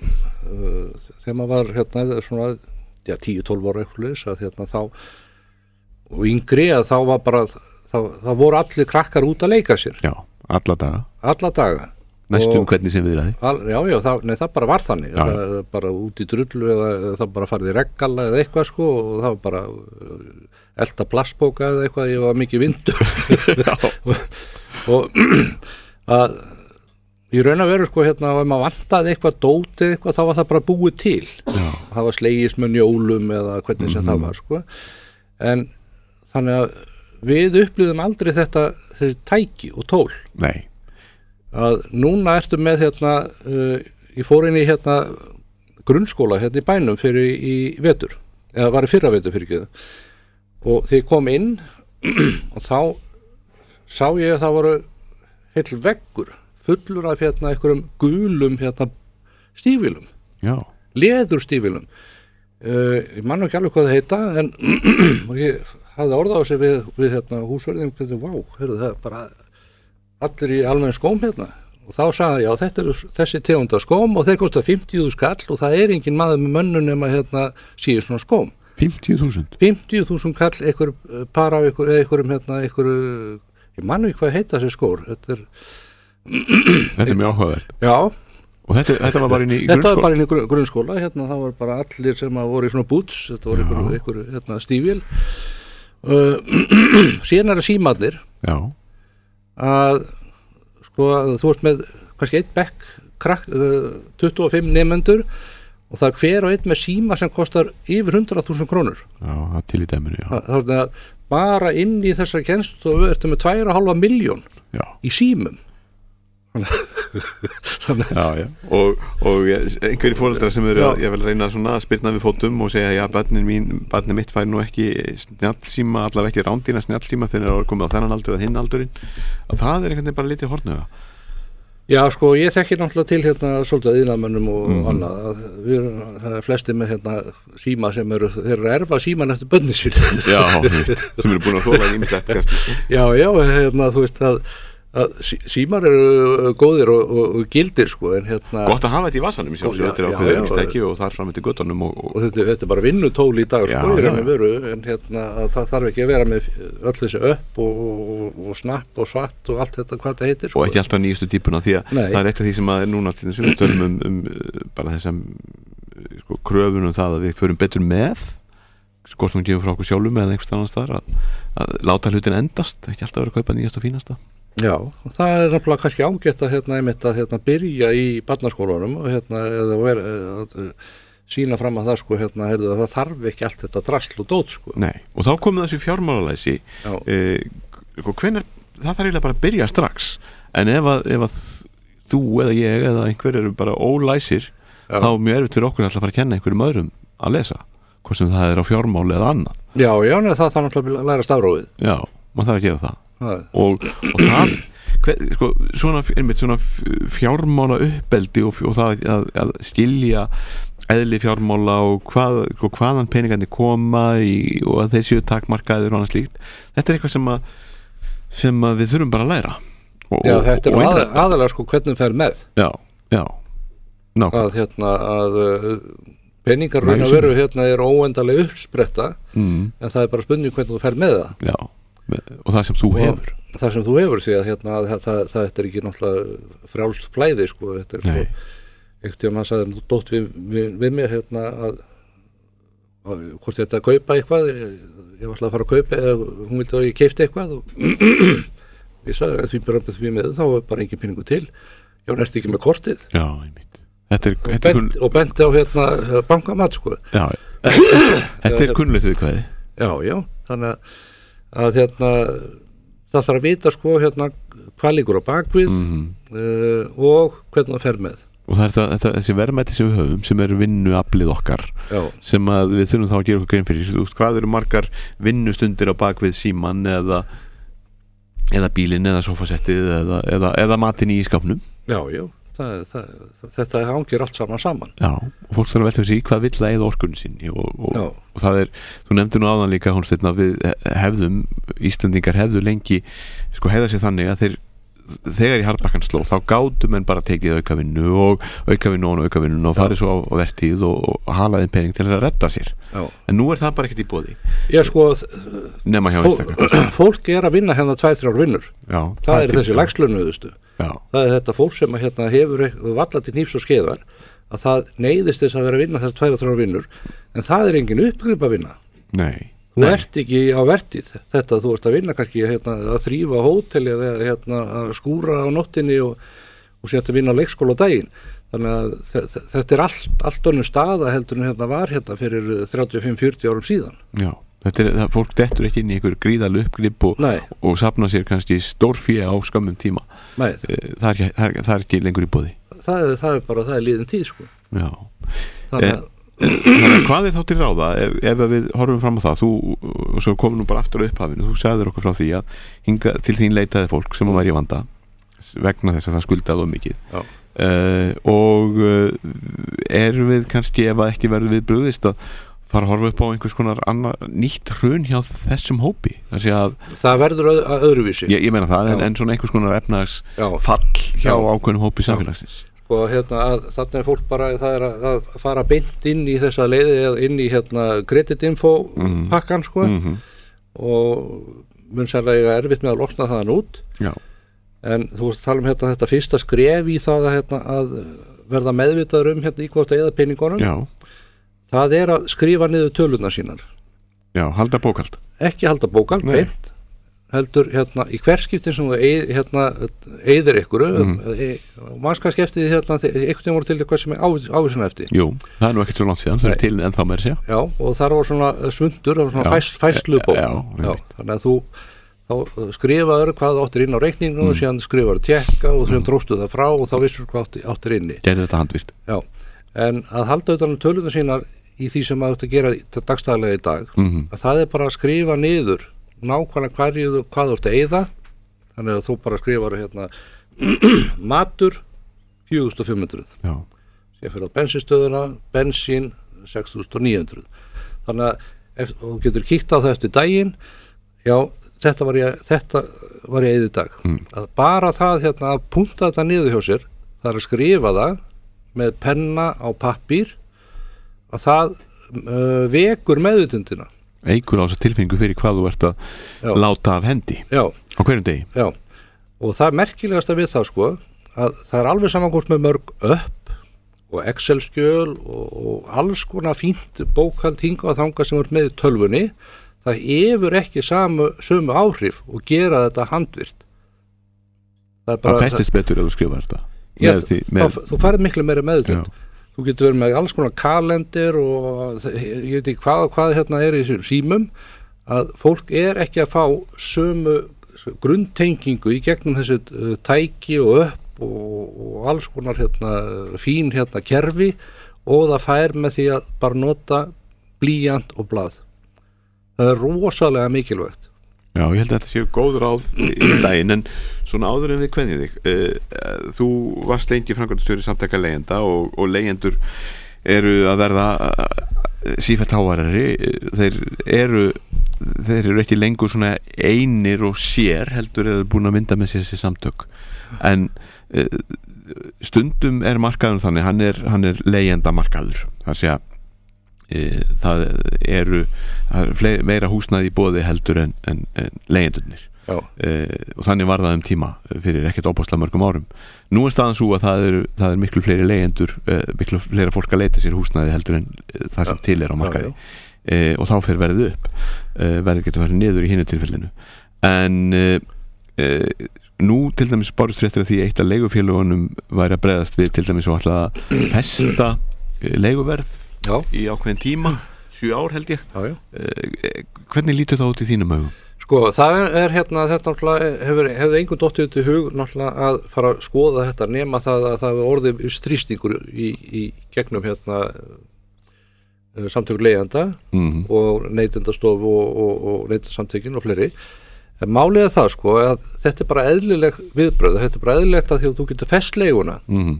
[SPEAKER 3] þegar maður var svona 10-12 ára eitthvað þá og yngri að þá var bara það voru allir krakkar út að leika sér.
[SPEAKER 2] Já, alla daga. Næstum hvernig sem við ræði.
[SPEAKER 3] Já, það bara var þannig. Það bara út í drullu eða það bara farið í reggala eða eitthvað sko og það var bara elta plastbóka eða eitthvað, ég var mikið vindur. og að í raun að veru sko ef maður vantaði eitthvað dótið eitthvað þá var það bara búið til. Já. Það var slegist með njólum eða hvernig sem það var sko. En þannig að við upplýðum aldrei þessi tæki og tól.
[SPEAKER 2] Nei.
[SPEAKER 3] Að núna ertu með ég fór inn í grunnskóla í bænum fyrir í vetur eða var í fyrra vetur fyrir ekki og þegar ég kom inn og þá sá ég að það voru heill veggur fullur af einhverjum gulum stífilum. Já. Leðurstífilum. Ég man ekki alveg hvað það heita en og ég hafði orðað á sig við húsverðin vá, það er bara allir í alveg skóm og þá sagði já, þetta eru þessi tegunda skóm og þeir kosta 50.000 kall og það er engin maður með mönnun nema síður svona skóm.
[SPEAKER 2] 50.000?
[SPEAKER 3] 50.000 kall, einhver par af einhverjum ég man ekki hvað heita þessi skór. Þetta
[SPEAKER 2] er mjög áhugavert.
[SPEAKER 3] Já.
[SPEAKER 2] Og þetta var bara inn í grunnskóla? Þetta
[SPEAKER 3] var bara inn í grunnskóla, það var bara allir sem voru í svona boots, þetta voru einhver stífil. Síðan eru símarnir. Já. Að sko að þú ert með kannski einn bekk 25 nemendur og það hver og einn með síma sem kostar yfir 100.000 krónur.
[SPEAKER 2] Já, það til í dæminu, já.
[SPEAKER 3] Þannig að bara inn í þessar kennslustofu ertu með 2,5 milljón í símum.
[SPEAKER 2] Já. Og einhverjir foreldrar sem eru ég vil reyna svona að spyrna við fótum og segja já, barnið mitt fær nú ekki snjallsíma, allavega ekki rándýna snjallsíma þegar það er komið á þennan aldur eða hinn aldurinn að það er einhvern veginn bara litið hortnöga.
[SPEAKER 3] Já, sko, ég þekki náttúrulega til svolítið iðnaðarmönnum og annað það er flesti með síma sem þeir eru að erfa síman eftir börnin sín.
[SPEAKER 2] Já, sem eru búin að þóla ýmislegt kannski.
[SPEAKER 3] Já, þú veist að símar eru góðir og gildir sko en
[SPEAKER 2] gott að hafa þetta í vasanum sjálfsög þetta er ákveðið öryggisstæki og þar fram eftir göttunum og
[SPEAKER 3] þetta er bara vinnutól í dag sko í raun og veru en það þarf ekki að vera með öll þessi upp og snapp og svart og allt þetta hvað þetta heitir sko.
[SPEAKER 2] Og ekki alltaf nýjustu típuna því að það er eitt af því sem að er núna til þess að við tölum bara þessam sko kröfunum það að við förum betur með hvort hún gefur frá okkur sjálfum eða einhvers annars þar að láta hlutin endast ekki alltaf vera að kaupa nýjast og fínasta.
[SPEAKER 3] Já, það er náttúrulega kannski ágætt að byrja í barnaskólanum og eða sína fram að það sko að það þarf ekki allt þetta drasl og dót sko.
[SPEAKER 2] Nei, og þá komið þessi fjármálalæsi hvenær, það þarf eiginlega bara að byrja strax en ef að þú eða ég eða einhver eru bara ólæsir þá er mjög erfitt fyrir okkur alltaf að fara að kenna einhverjum öðrum að lesa, hvort sem það á fjármáli eða annað.
[SPEAKER 3] Já, það þarf náttúrulega að læra stafrófið.
[SPEAKER 2] Já, maður þarf að gera það. Og það, sko, svona fjármála uppeldi og það að skilja eðli fjármála og hvaðan peningarnir koma og að þeir séu takmarkaðir og annað slíkt, þetta er eitthvað sem við þurfum bara að læra.
[SPEAKER 3] Já, þetta er aðalega sko hvernig fer með.
[SPEAKER 2] Já, nákvæmlega.
[SPEAKER 3] Að peningar raun að veru er óendalega uppspretta, en það er bara spurning hvernig þú fer með það.
[SPEAKER 2] Já, og það sem þú hefur.
[SPEAKER 3] Það sem þú hefur, því að það er ekki náttúrulega frjálst flæði, sko, þetta er svo, einhvern tíma hann sagði dótt við mig að hvort þetta að kaupa eitthvað, ég var alltaf að fara að kaupa eða hún vildi að ég keipti eitthvað og ég sagði að því með þá er bara engin peningu til, já, hún ert ekki með kortið.
[SPEAKER 2] Já, einmitt. Og
[SPEAKER 3] benti á bankamat, sko.
[SPEAKER 2] Já, þetta er kunnlegt viðkvæði.
[SPEAKER 3] Já, þannig að það þarf að vita, sko, hvað liggur á bakvið og hvernig það fer með.
[SPEAKER 2] Og það er þessi verðmæti sem við höfum, sem eru vinnuaflið okkar, sem að við þurfum þá að gera okkur grein fyrir. Hvað eru margar vinnustundir á bakvið síman eða bílinn eða sofasettið eða matinn í ískapnum.
[SPEAKER 3] Já, þetta hangir allt saman.
[SPEAKER 2] Já, og fólk þarf að velta þessi hvað vill að eyða orkunni sinni og það er, þú nefndir nú áðan líka Hólmsteinn, að við Íslendingar hefðu lengi sko heiða sér þannig að þegar í harðbakkan sló þá gátu menn bara tekið aukavinnu og farið svo á vertíð og halaði pening til að redda sér. En nú er það bara ekkert í boði.
[SPEAKER 3] Já, sko,
[SPEAKER 2] nema hjá einstaka.
[SPEAKER 3] Fólk er að vinna 2-3 vinnur.
[SPEAKER 2] Já,
[SPEAKER 3] það er þessi lægslaunuðustu. Það er þetta fólk sem hefur valla til hnífs og skeiðar, að það neyðist þess að vera að vinna þessar 2-3 vinnur, en það er engin uppgrip að vinna.
[SPEAKER 2] Nei.
[SPEAKER 3] Þú ert ekki á vertíð, þú ert að vinna kannski að þrífa á hóteli eða að skúra á nóttinni og síðan að vinna á leikskóla á daginn. Þannig að þetta er allt önnur staða heldur en var fyrir 35-40 árum síðan.
[SPEAKER 2] Já, fólk dettur ekki inn í einhver gríðaleg uppgrip og safna sér kannski stórfé á skömmum tíma.
[SPEAKER 3] Nei.
[SPEAKER 2] Það er ekki lengur í boði.
[SPEAKER 3] Það er liðin tíð, sko.
[SPEAKER 2] Já. Þannig hvað er þá til ráða ef við horfum fram á það, og svo komum nú bara aftur á upphafinu, þú sagðir okkur frá því að hinga til þín leitaði fólk sem var í vanda vegna þess að það skuldaði of mikið, og erum við kannski, ef að ekki verður við brugðist, að fara að horfa upp á einhvers konar nýtt hrun hjá þessum hópi,
[SPEAKER 3] það verður öðruvísi.
[SPEAKER 2] Ég meina það, en svona einhvers konar efnahagsfall hjá ákveðnum hópi samfélagsins.
[SPEAKER 3] Og að þarna er fólk bara, það er að fara beint inn í þessa leiði eða inn í kreditinfo pakkan, sko, og mun sérlega erfitt með að losna þaðan út.
[SPEAKER 2] Já.
[SPEAKER 3] En þú veist, tala þetta fyrsta skref í það að verða meðvitaður í hvort að eyða peningunum.
[SPEAKER 2] Já.
[SPEAKER 3] Það er að skrifa niður tölurnar sínar.
[SPEAKER 2] Já, halda bókald.
[SPEAKER 3] Ekki halda bókald, beint, heldur í hverskiptin sem þú eyðir ykkur mannskast eftir því einhvern veginn voru til eitthvað sem er ávísun eftir.
[SPEAKER 2] Jú, það er nú ekkert svo langt síðan, það er til ennþá meira sér. Já,
[SPEAKER 3] og þar var svona svundur og svona fæslubók. Þannig að þú þá skrifaður hvað þú áttir inn á reikninginu og síðan skrifaður tjekka og síðan dróstu það frá og þá vissur hvað áttir inni.
[SPEAKER 2] Gerði þetta handvirkt.
[SPEAKER 3] Já, en að halda utan tölurnar sínar í því sem að þetta gera dagstæðlega í dag, að það er bara að skrifa niður nákvæmlega hvað þú ert að eyða, þannig að þú bara skrifar matur 4.500.
[SPEAKER 2] Já.
[SPEAKER 3] Sér fyrir á bensinstöðuna, bensín 6.900. Þannig að þú getur kíkt á það eftir daginn, já, þetta var ég eyði í dag. Að bara það að punta þetta niður hjá sér, það er að skrifa það með penna á pappír, að það vekur meðvitundina.
[SPEAKER 2] Eikur á þessa tilfinningu fyrir hvað þú ert að láta af hendi á hverjum degi.
[SPEAKER 3] Já, og það er merkilegasta við það, sko, að það er alveg samankvæmt með mörg upp og Excel-skjöl og alls konar fínt bókhald hinga og þanga sem er með í tölvunni, það hefur ekki sömu áhrif og gera þetta handvirkt.
[SPEAKER 2] Það festist betur ef þú skrifar þetta.
[SPEAKER 3] Já, þú færð miklu meira meðutund. Þú getur verið með alls konar kalendir og ég veit ekki hvað er í þessum símum, að fólk er ekki að fá sömu grunntengingu í gegnum þessu tæki og upp og alls konar fín kerfi og það fær með því að bara nota blýant og blað. Það rosalega mikilvægt.
[SPEAKER 2] Já, ég held að þetta séu góð ráð í daginn, en svona áður en við kveðjum þig. Þú varst lengi framkvæmdastjóri Samtaka leigjenda og leigjendur eru að verða sífellt háværari. Þeir eru ekki lengur svona einir og sér, heldur eru búin að mynda með sér þessi samtök. En stundum markaðurinn þannig, hann er leigjendamarkaður. Það sé að það er meira húsnæði í boði heldur en leigjendurnir. Og þannig var það tíma fyrir ekkert óbáslega mörgum árum. Nú staðan svo að það er miklu fleiri leigjendur, miklu fleira fólk að leita sér húsnæði heldur en það sem til er á markaði. Og þá fer verðið upp. Verðið getur farið niður í hinu tilfellinu. En nú til dæmis bárust fréttir af því eitt af leigufélögunum væri að bregðast við til dæmis og ætla að festa leiguverð í ákveðin tíma, 7 ár held ég. Hvernig lítur það út í þínum augum?
[SPEAKER 3] Sko, það þetta hefði einhvern dottið út í hug náttúrulega að fara að skoða þetta, nema það að það var orðið þrýstingur í gegnum samtök leigjenda og neytendastofu og neytendasamtökin og fleiri. En málið það sko að þetta bara eðlileg viðbrögð, þetta bara eðlilegt að því að þú getur fest leiguna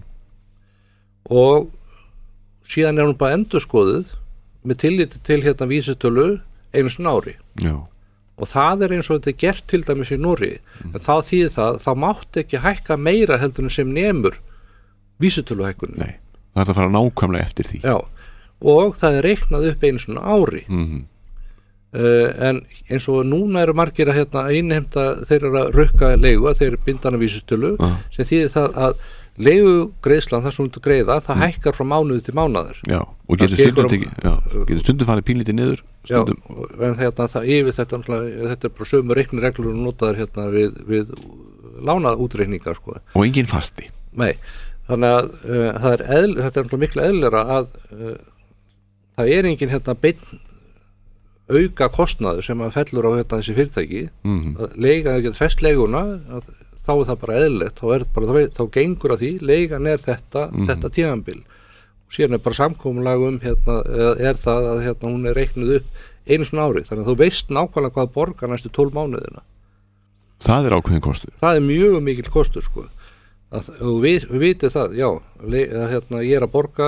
[SPEAKER 3] og síðan hún bara endurskoðuð með tilliti til vísitölu einu sinni ári. Já. Og það eins og þetta gert til dæmis í Noregi. En þá þýðir það mátti ekki hækka meira heldur en sem nemur vísitöluhækkunni.
[SPEAKER 2] Nei, það að fara nákvæmlega eftir því. Já,
[SPEAKER 3] og það reiknað upp einu sinni ári. En eins og núna eru margir að innheimta, þeir eru að rukka leigu, að þeir bindana vísitölu, sem þýðir það að leigugreiðslan, það sem þú greiða, það hækkar frá mánuði til mánaðar.
[SPEAKER 2] Já, og getur stundum farið pínlítið niður stundum.
[SPEAKER 3] Já, en það yfir þetta bara sömu reiknireglur og notaðar við lánaútreikningar sko.
[SPEAKER 2] Og engin fasti.
[SPEAKER 3] Nei, þannig að þetta miklu eðlera að það engin beinn auka kostnaður sem að fellur á þessi fyrirtæki að leiga, það getur fest leiguna að þá það bara eðlilegt, þá gengur að því, leigan þetta tímabil og síðan bara samkomulag það að hún reiknuð upp einu svona ári, þannig að þú veist nákvæmlega hvað borgar næstu 12 mánuðina.
[SPEAKER 2] Það ákveðin kostur.
[SPEAKER 3] Það mjög mikil kostur sko. Við vitið það, já, ég að borga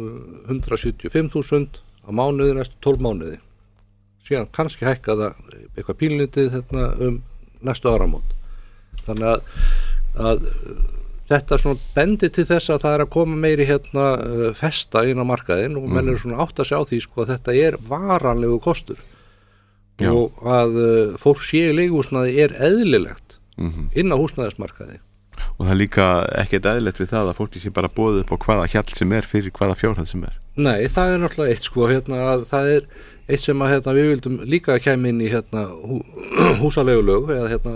[SPEAKER 3] 175.000 á mánuði næstu 12 mánuði. Síðan kannski hækka það eitthvað pínlítið næstu áramót. Þannig að þetta svona bendi til þess að það að koma meiri festa inn á markaðinn og menn eru svona átt að sjá því sko að þetta varanlegu kostur. Já. Og að fólk sé í leiguhúsnæði eðlilegt inn á húsnæðismarkaði.
[SPEAKER 2] Og það líka ekkert eðlilegt við það að fólki sé bara boðið upp á hvaða hjall sem fyrir hvaða fjárhæð sem
[SPEAKER 3] Nei, það náttúrulega eitt sko að það eitt sem að við vildum líka kæmi inn í húsaleigulög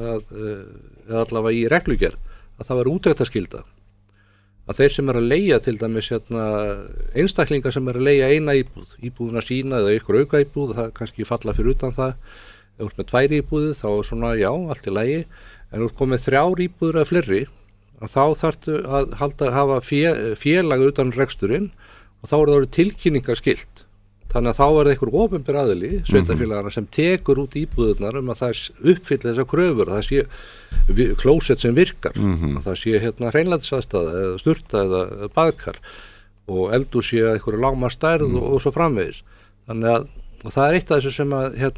[SPEAKER 3] eða allavega í reglugerð að það var úttektarskylda að þeir sem að leigja til dæmis einstaklingar sem að leigja eina íbúðuna sína eða ykkur auka íbúð, það kannski falla fyrir utan það, ef þú ert með 2 íbúðir þá svona já, allt í lagi, en þú ert komið 3 íbúðir eða fleiri að þá þarftu að hafa félag utan reksturinn og þá það orðið tilkynningarskylt. Þannig að þá það einhver opinber aðili, sveitarfélagana sem tekur út íbúðurnar að það uppfylli þessar kröfur, að það sé klósett sem virkar, að það sé hreinlætisaðstaða eða sturta eða baðkar og eldur sé einhverju lágmarksstærð og svo framvegis. Þannig að það eitt af þessu sem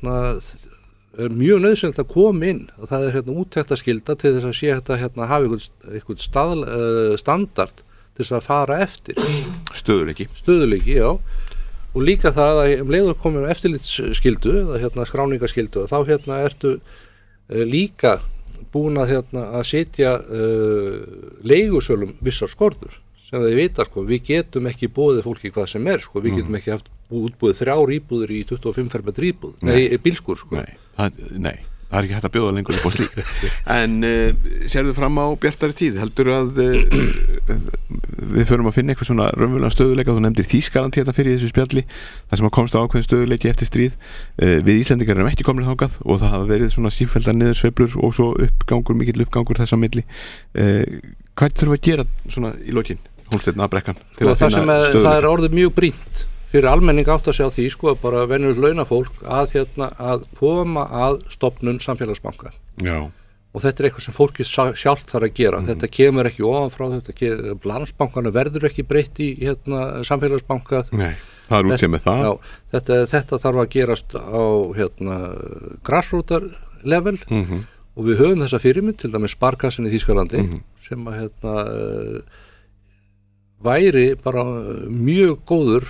[SPEAKER 3] að mjög nauðsynlegt að koma inn og það úttektarskylda til þess að sé hafa einhvern standard til þess að fara eftir. Stöðuleiki, já. Og líka það að leiður komið eftirlitsskyldu eða skráningaskyldu og þá ertu líka búin að setja leigusölum vissar skorður sem þau vita sko, við getum ekki boðið fólki hvað sem sko, við getum ekki haft útbúið 3 íbúðir í 25 fermetra íbúð, bílskur sko.
[SPEAKER 2] Nei, það ekki hægt að bjóða lengur upp á slík. En sérðu fram á bjartari tíð, heldur að við förum að finna eitthvað svona raunverulega stöðuleika. Þú nefndir Þýskaland hérna fyrir þessu spjalli, þar sem að komst á ákveðin stöðuleiki eftir stríð. Við Íslendingar erum ekki komin þangað og það hafa verið svona sífelldar niðursveiflur og svo mikill uppgangur þessa milli. Hvað þurfum að gera svona í lokin, Hólmsteinn A. Brekkan, til að finna stöðuleika? Það
[SPEAKER 3] orðið mjög brýnt fyrir almenning átt að sjá því, sko, bara venjulegt launafólk að koma að stofnun samfélagsbanka.
[SPEAKER 2] Já.
[SPEAKER 3] Og þetta eitthvað sem fólki sjálft þarf að gera. Þetta kemur ekki ofanfrá, Landsbankana verður ekki breytt í samfélagsbanka.
[SPEAKER 2] Nei, það út sem með það.
[SPEAKER 3] Já, þetta þarf að gerast á grassrootar level og við höfum þessa fyrirmynd, til dæmis Sparkassin í Þýskalandi sem að væri bara mjög góður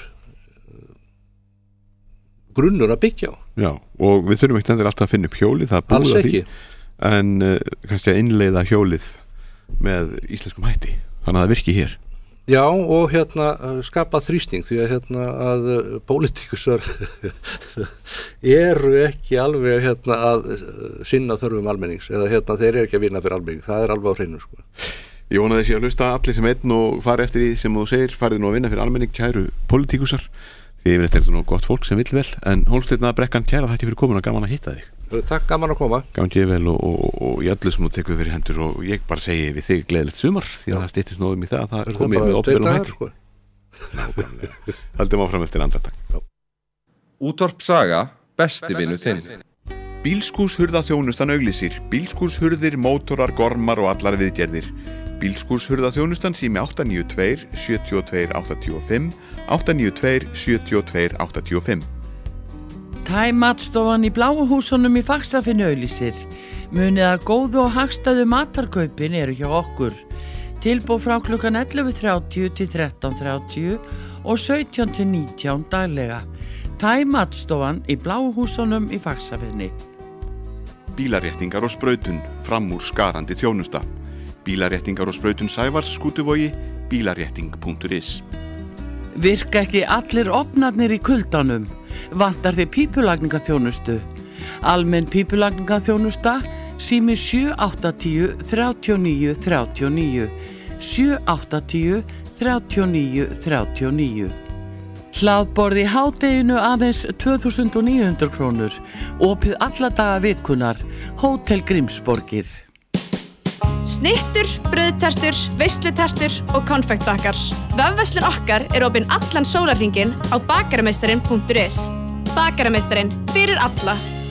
[SPEAKER 3] grunnur að byggja á.
[SPEAKER 2] Já, og við þurfum ekki alltaf að finna upp hjólið, það búið að því, en kannski að innleiða hjólið með íslenskum hætti, þannig að það virki hér.
[SPEAKER 3] Já, og skapa þrýsting, því að pólitíkusar eru ekki alveg að sinna þörfum almennings, eða þeir eru ekki að vinna fyrir almenning, það er alveg á hreinu, sko.
[SPEAKER 2] Ég vona þessi að hlusta allir sem einn og fari eftir því sem þú segir, farið nú að vinna fyrir almenning, kæru pólitíkusar. Því yfir þetta er nú gott fólk sem vill vel. En Hólmsteinn A. Brekkan, kæra þakki fyrir komuna, gaman að hitta þig.
[SPEAKER 3] Takk, gaman að koma.
[SPEAKER 2] Gaman ég vel og í öllu sem þú tekur fyrir hendur, og ég bara segi við þig gleðilegt sumar, því að það styttist nóðum í það að það komið með opnum hættur.
[SPEAKER 3] Sko.
[SPEAKER 2] Nákvæmlega. Haldum áfram eftir andartak.
[SPEAKER 4] Útvarp Saga, besti vinur þinn.
[SPEAKER 6] Bílskúrshurðaþjónustan auglýsir. Bílskúrshurðir, mótorar, gormar og allar viðgerðir. Bílskúrshurðaþjónustan sími 892 72 85 892 72 85.
[SPEAKER 5] Matstofan í Bláu húsunum í Faxafinni auglýsir. Munið að góðu og hagstæðu matarkaupin eru hjá okkur. Tilboð frá klukkan 11:30 til 13:30 og 17 til 19 daglega. Matstofan í Bláu húsunum í Faxafinni.
[SPEAKER 6] Bílaréttingar og sprautun, fram úr skarandi þjónusta. Bílaréttingar og sprautun Sævars Skútuvogi, bílarétting.is.
[SPEAKER 5] Virka ekki allir ofnarnir í kuldanum? Vantar þið pípulagningaþjónustu? Almenn pípulagningaþjónusta, sími 780 39 39 780 39 39. Hlaðborð í hádeginu aðeins 2.900 krónur, opið alla daga vikunnar, Hótel Grímsborgir.
[SPEAKER 9] Snittur, brauðtertur, veislutertur og konfektbakkar. Vefverslun okkar er opinn allan sólarhringinn á bakarameistarin.is. Bakarameistarin, fyrir alla.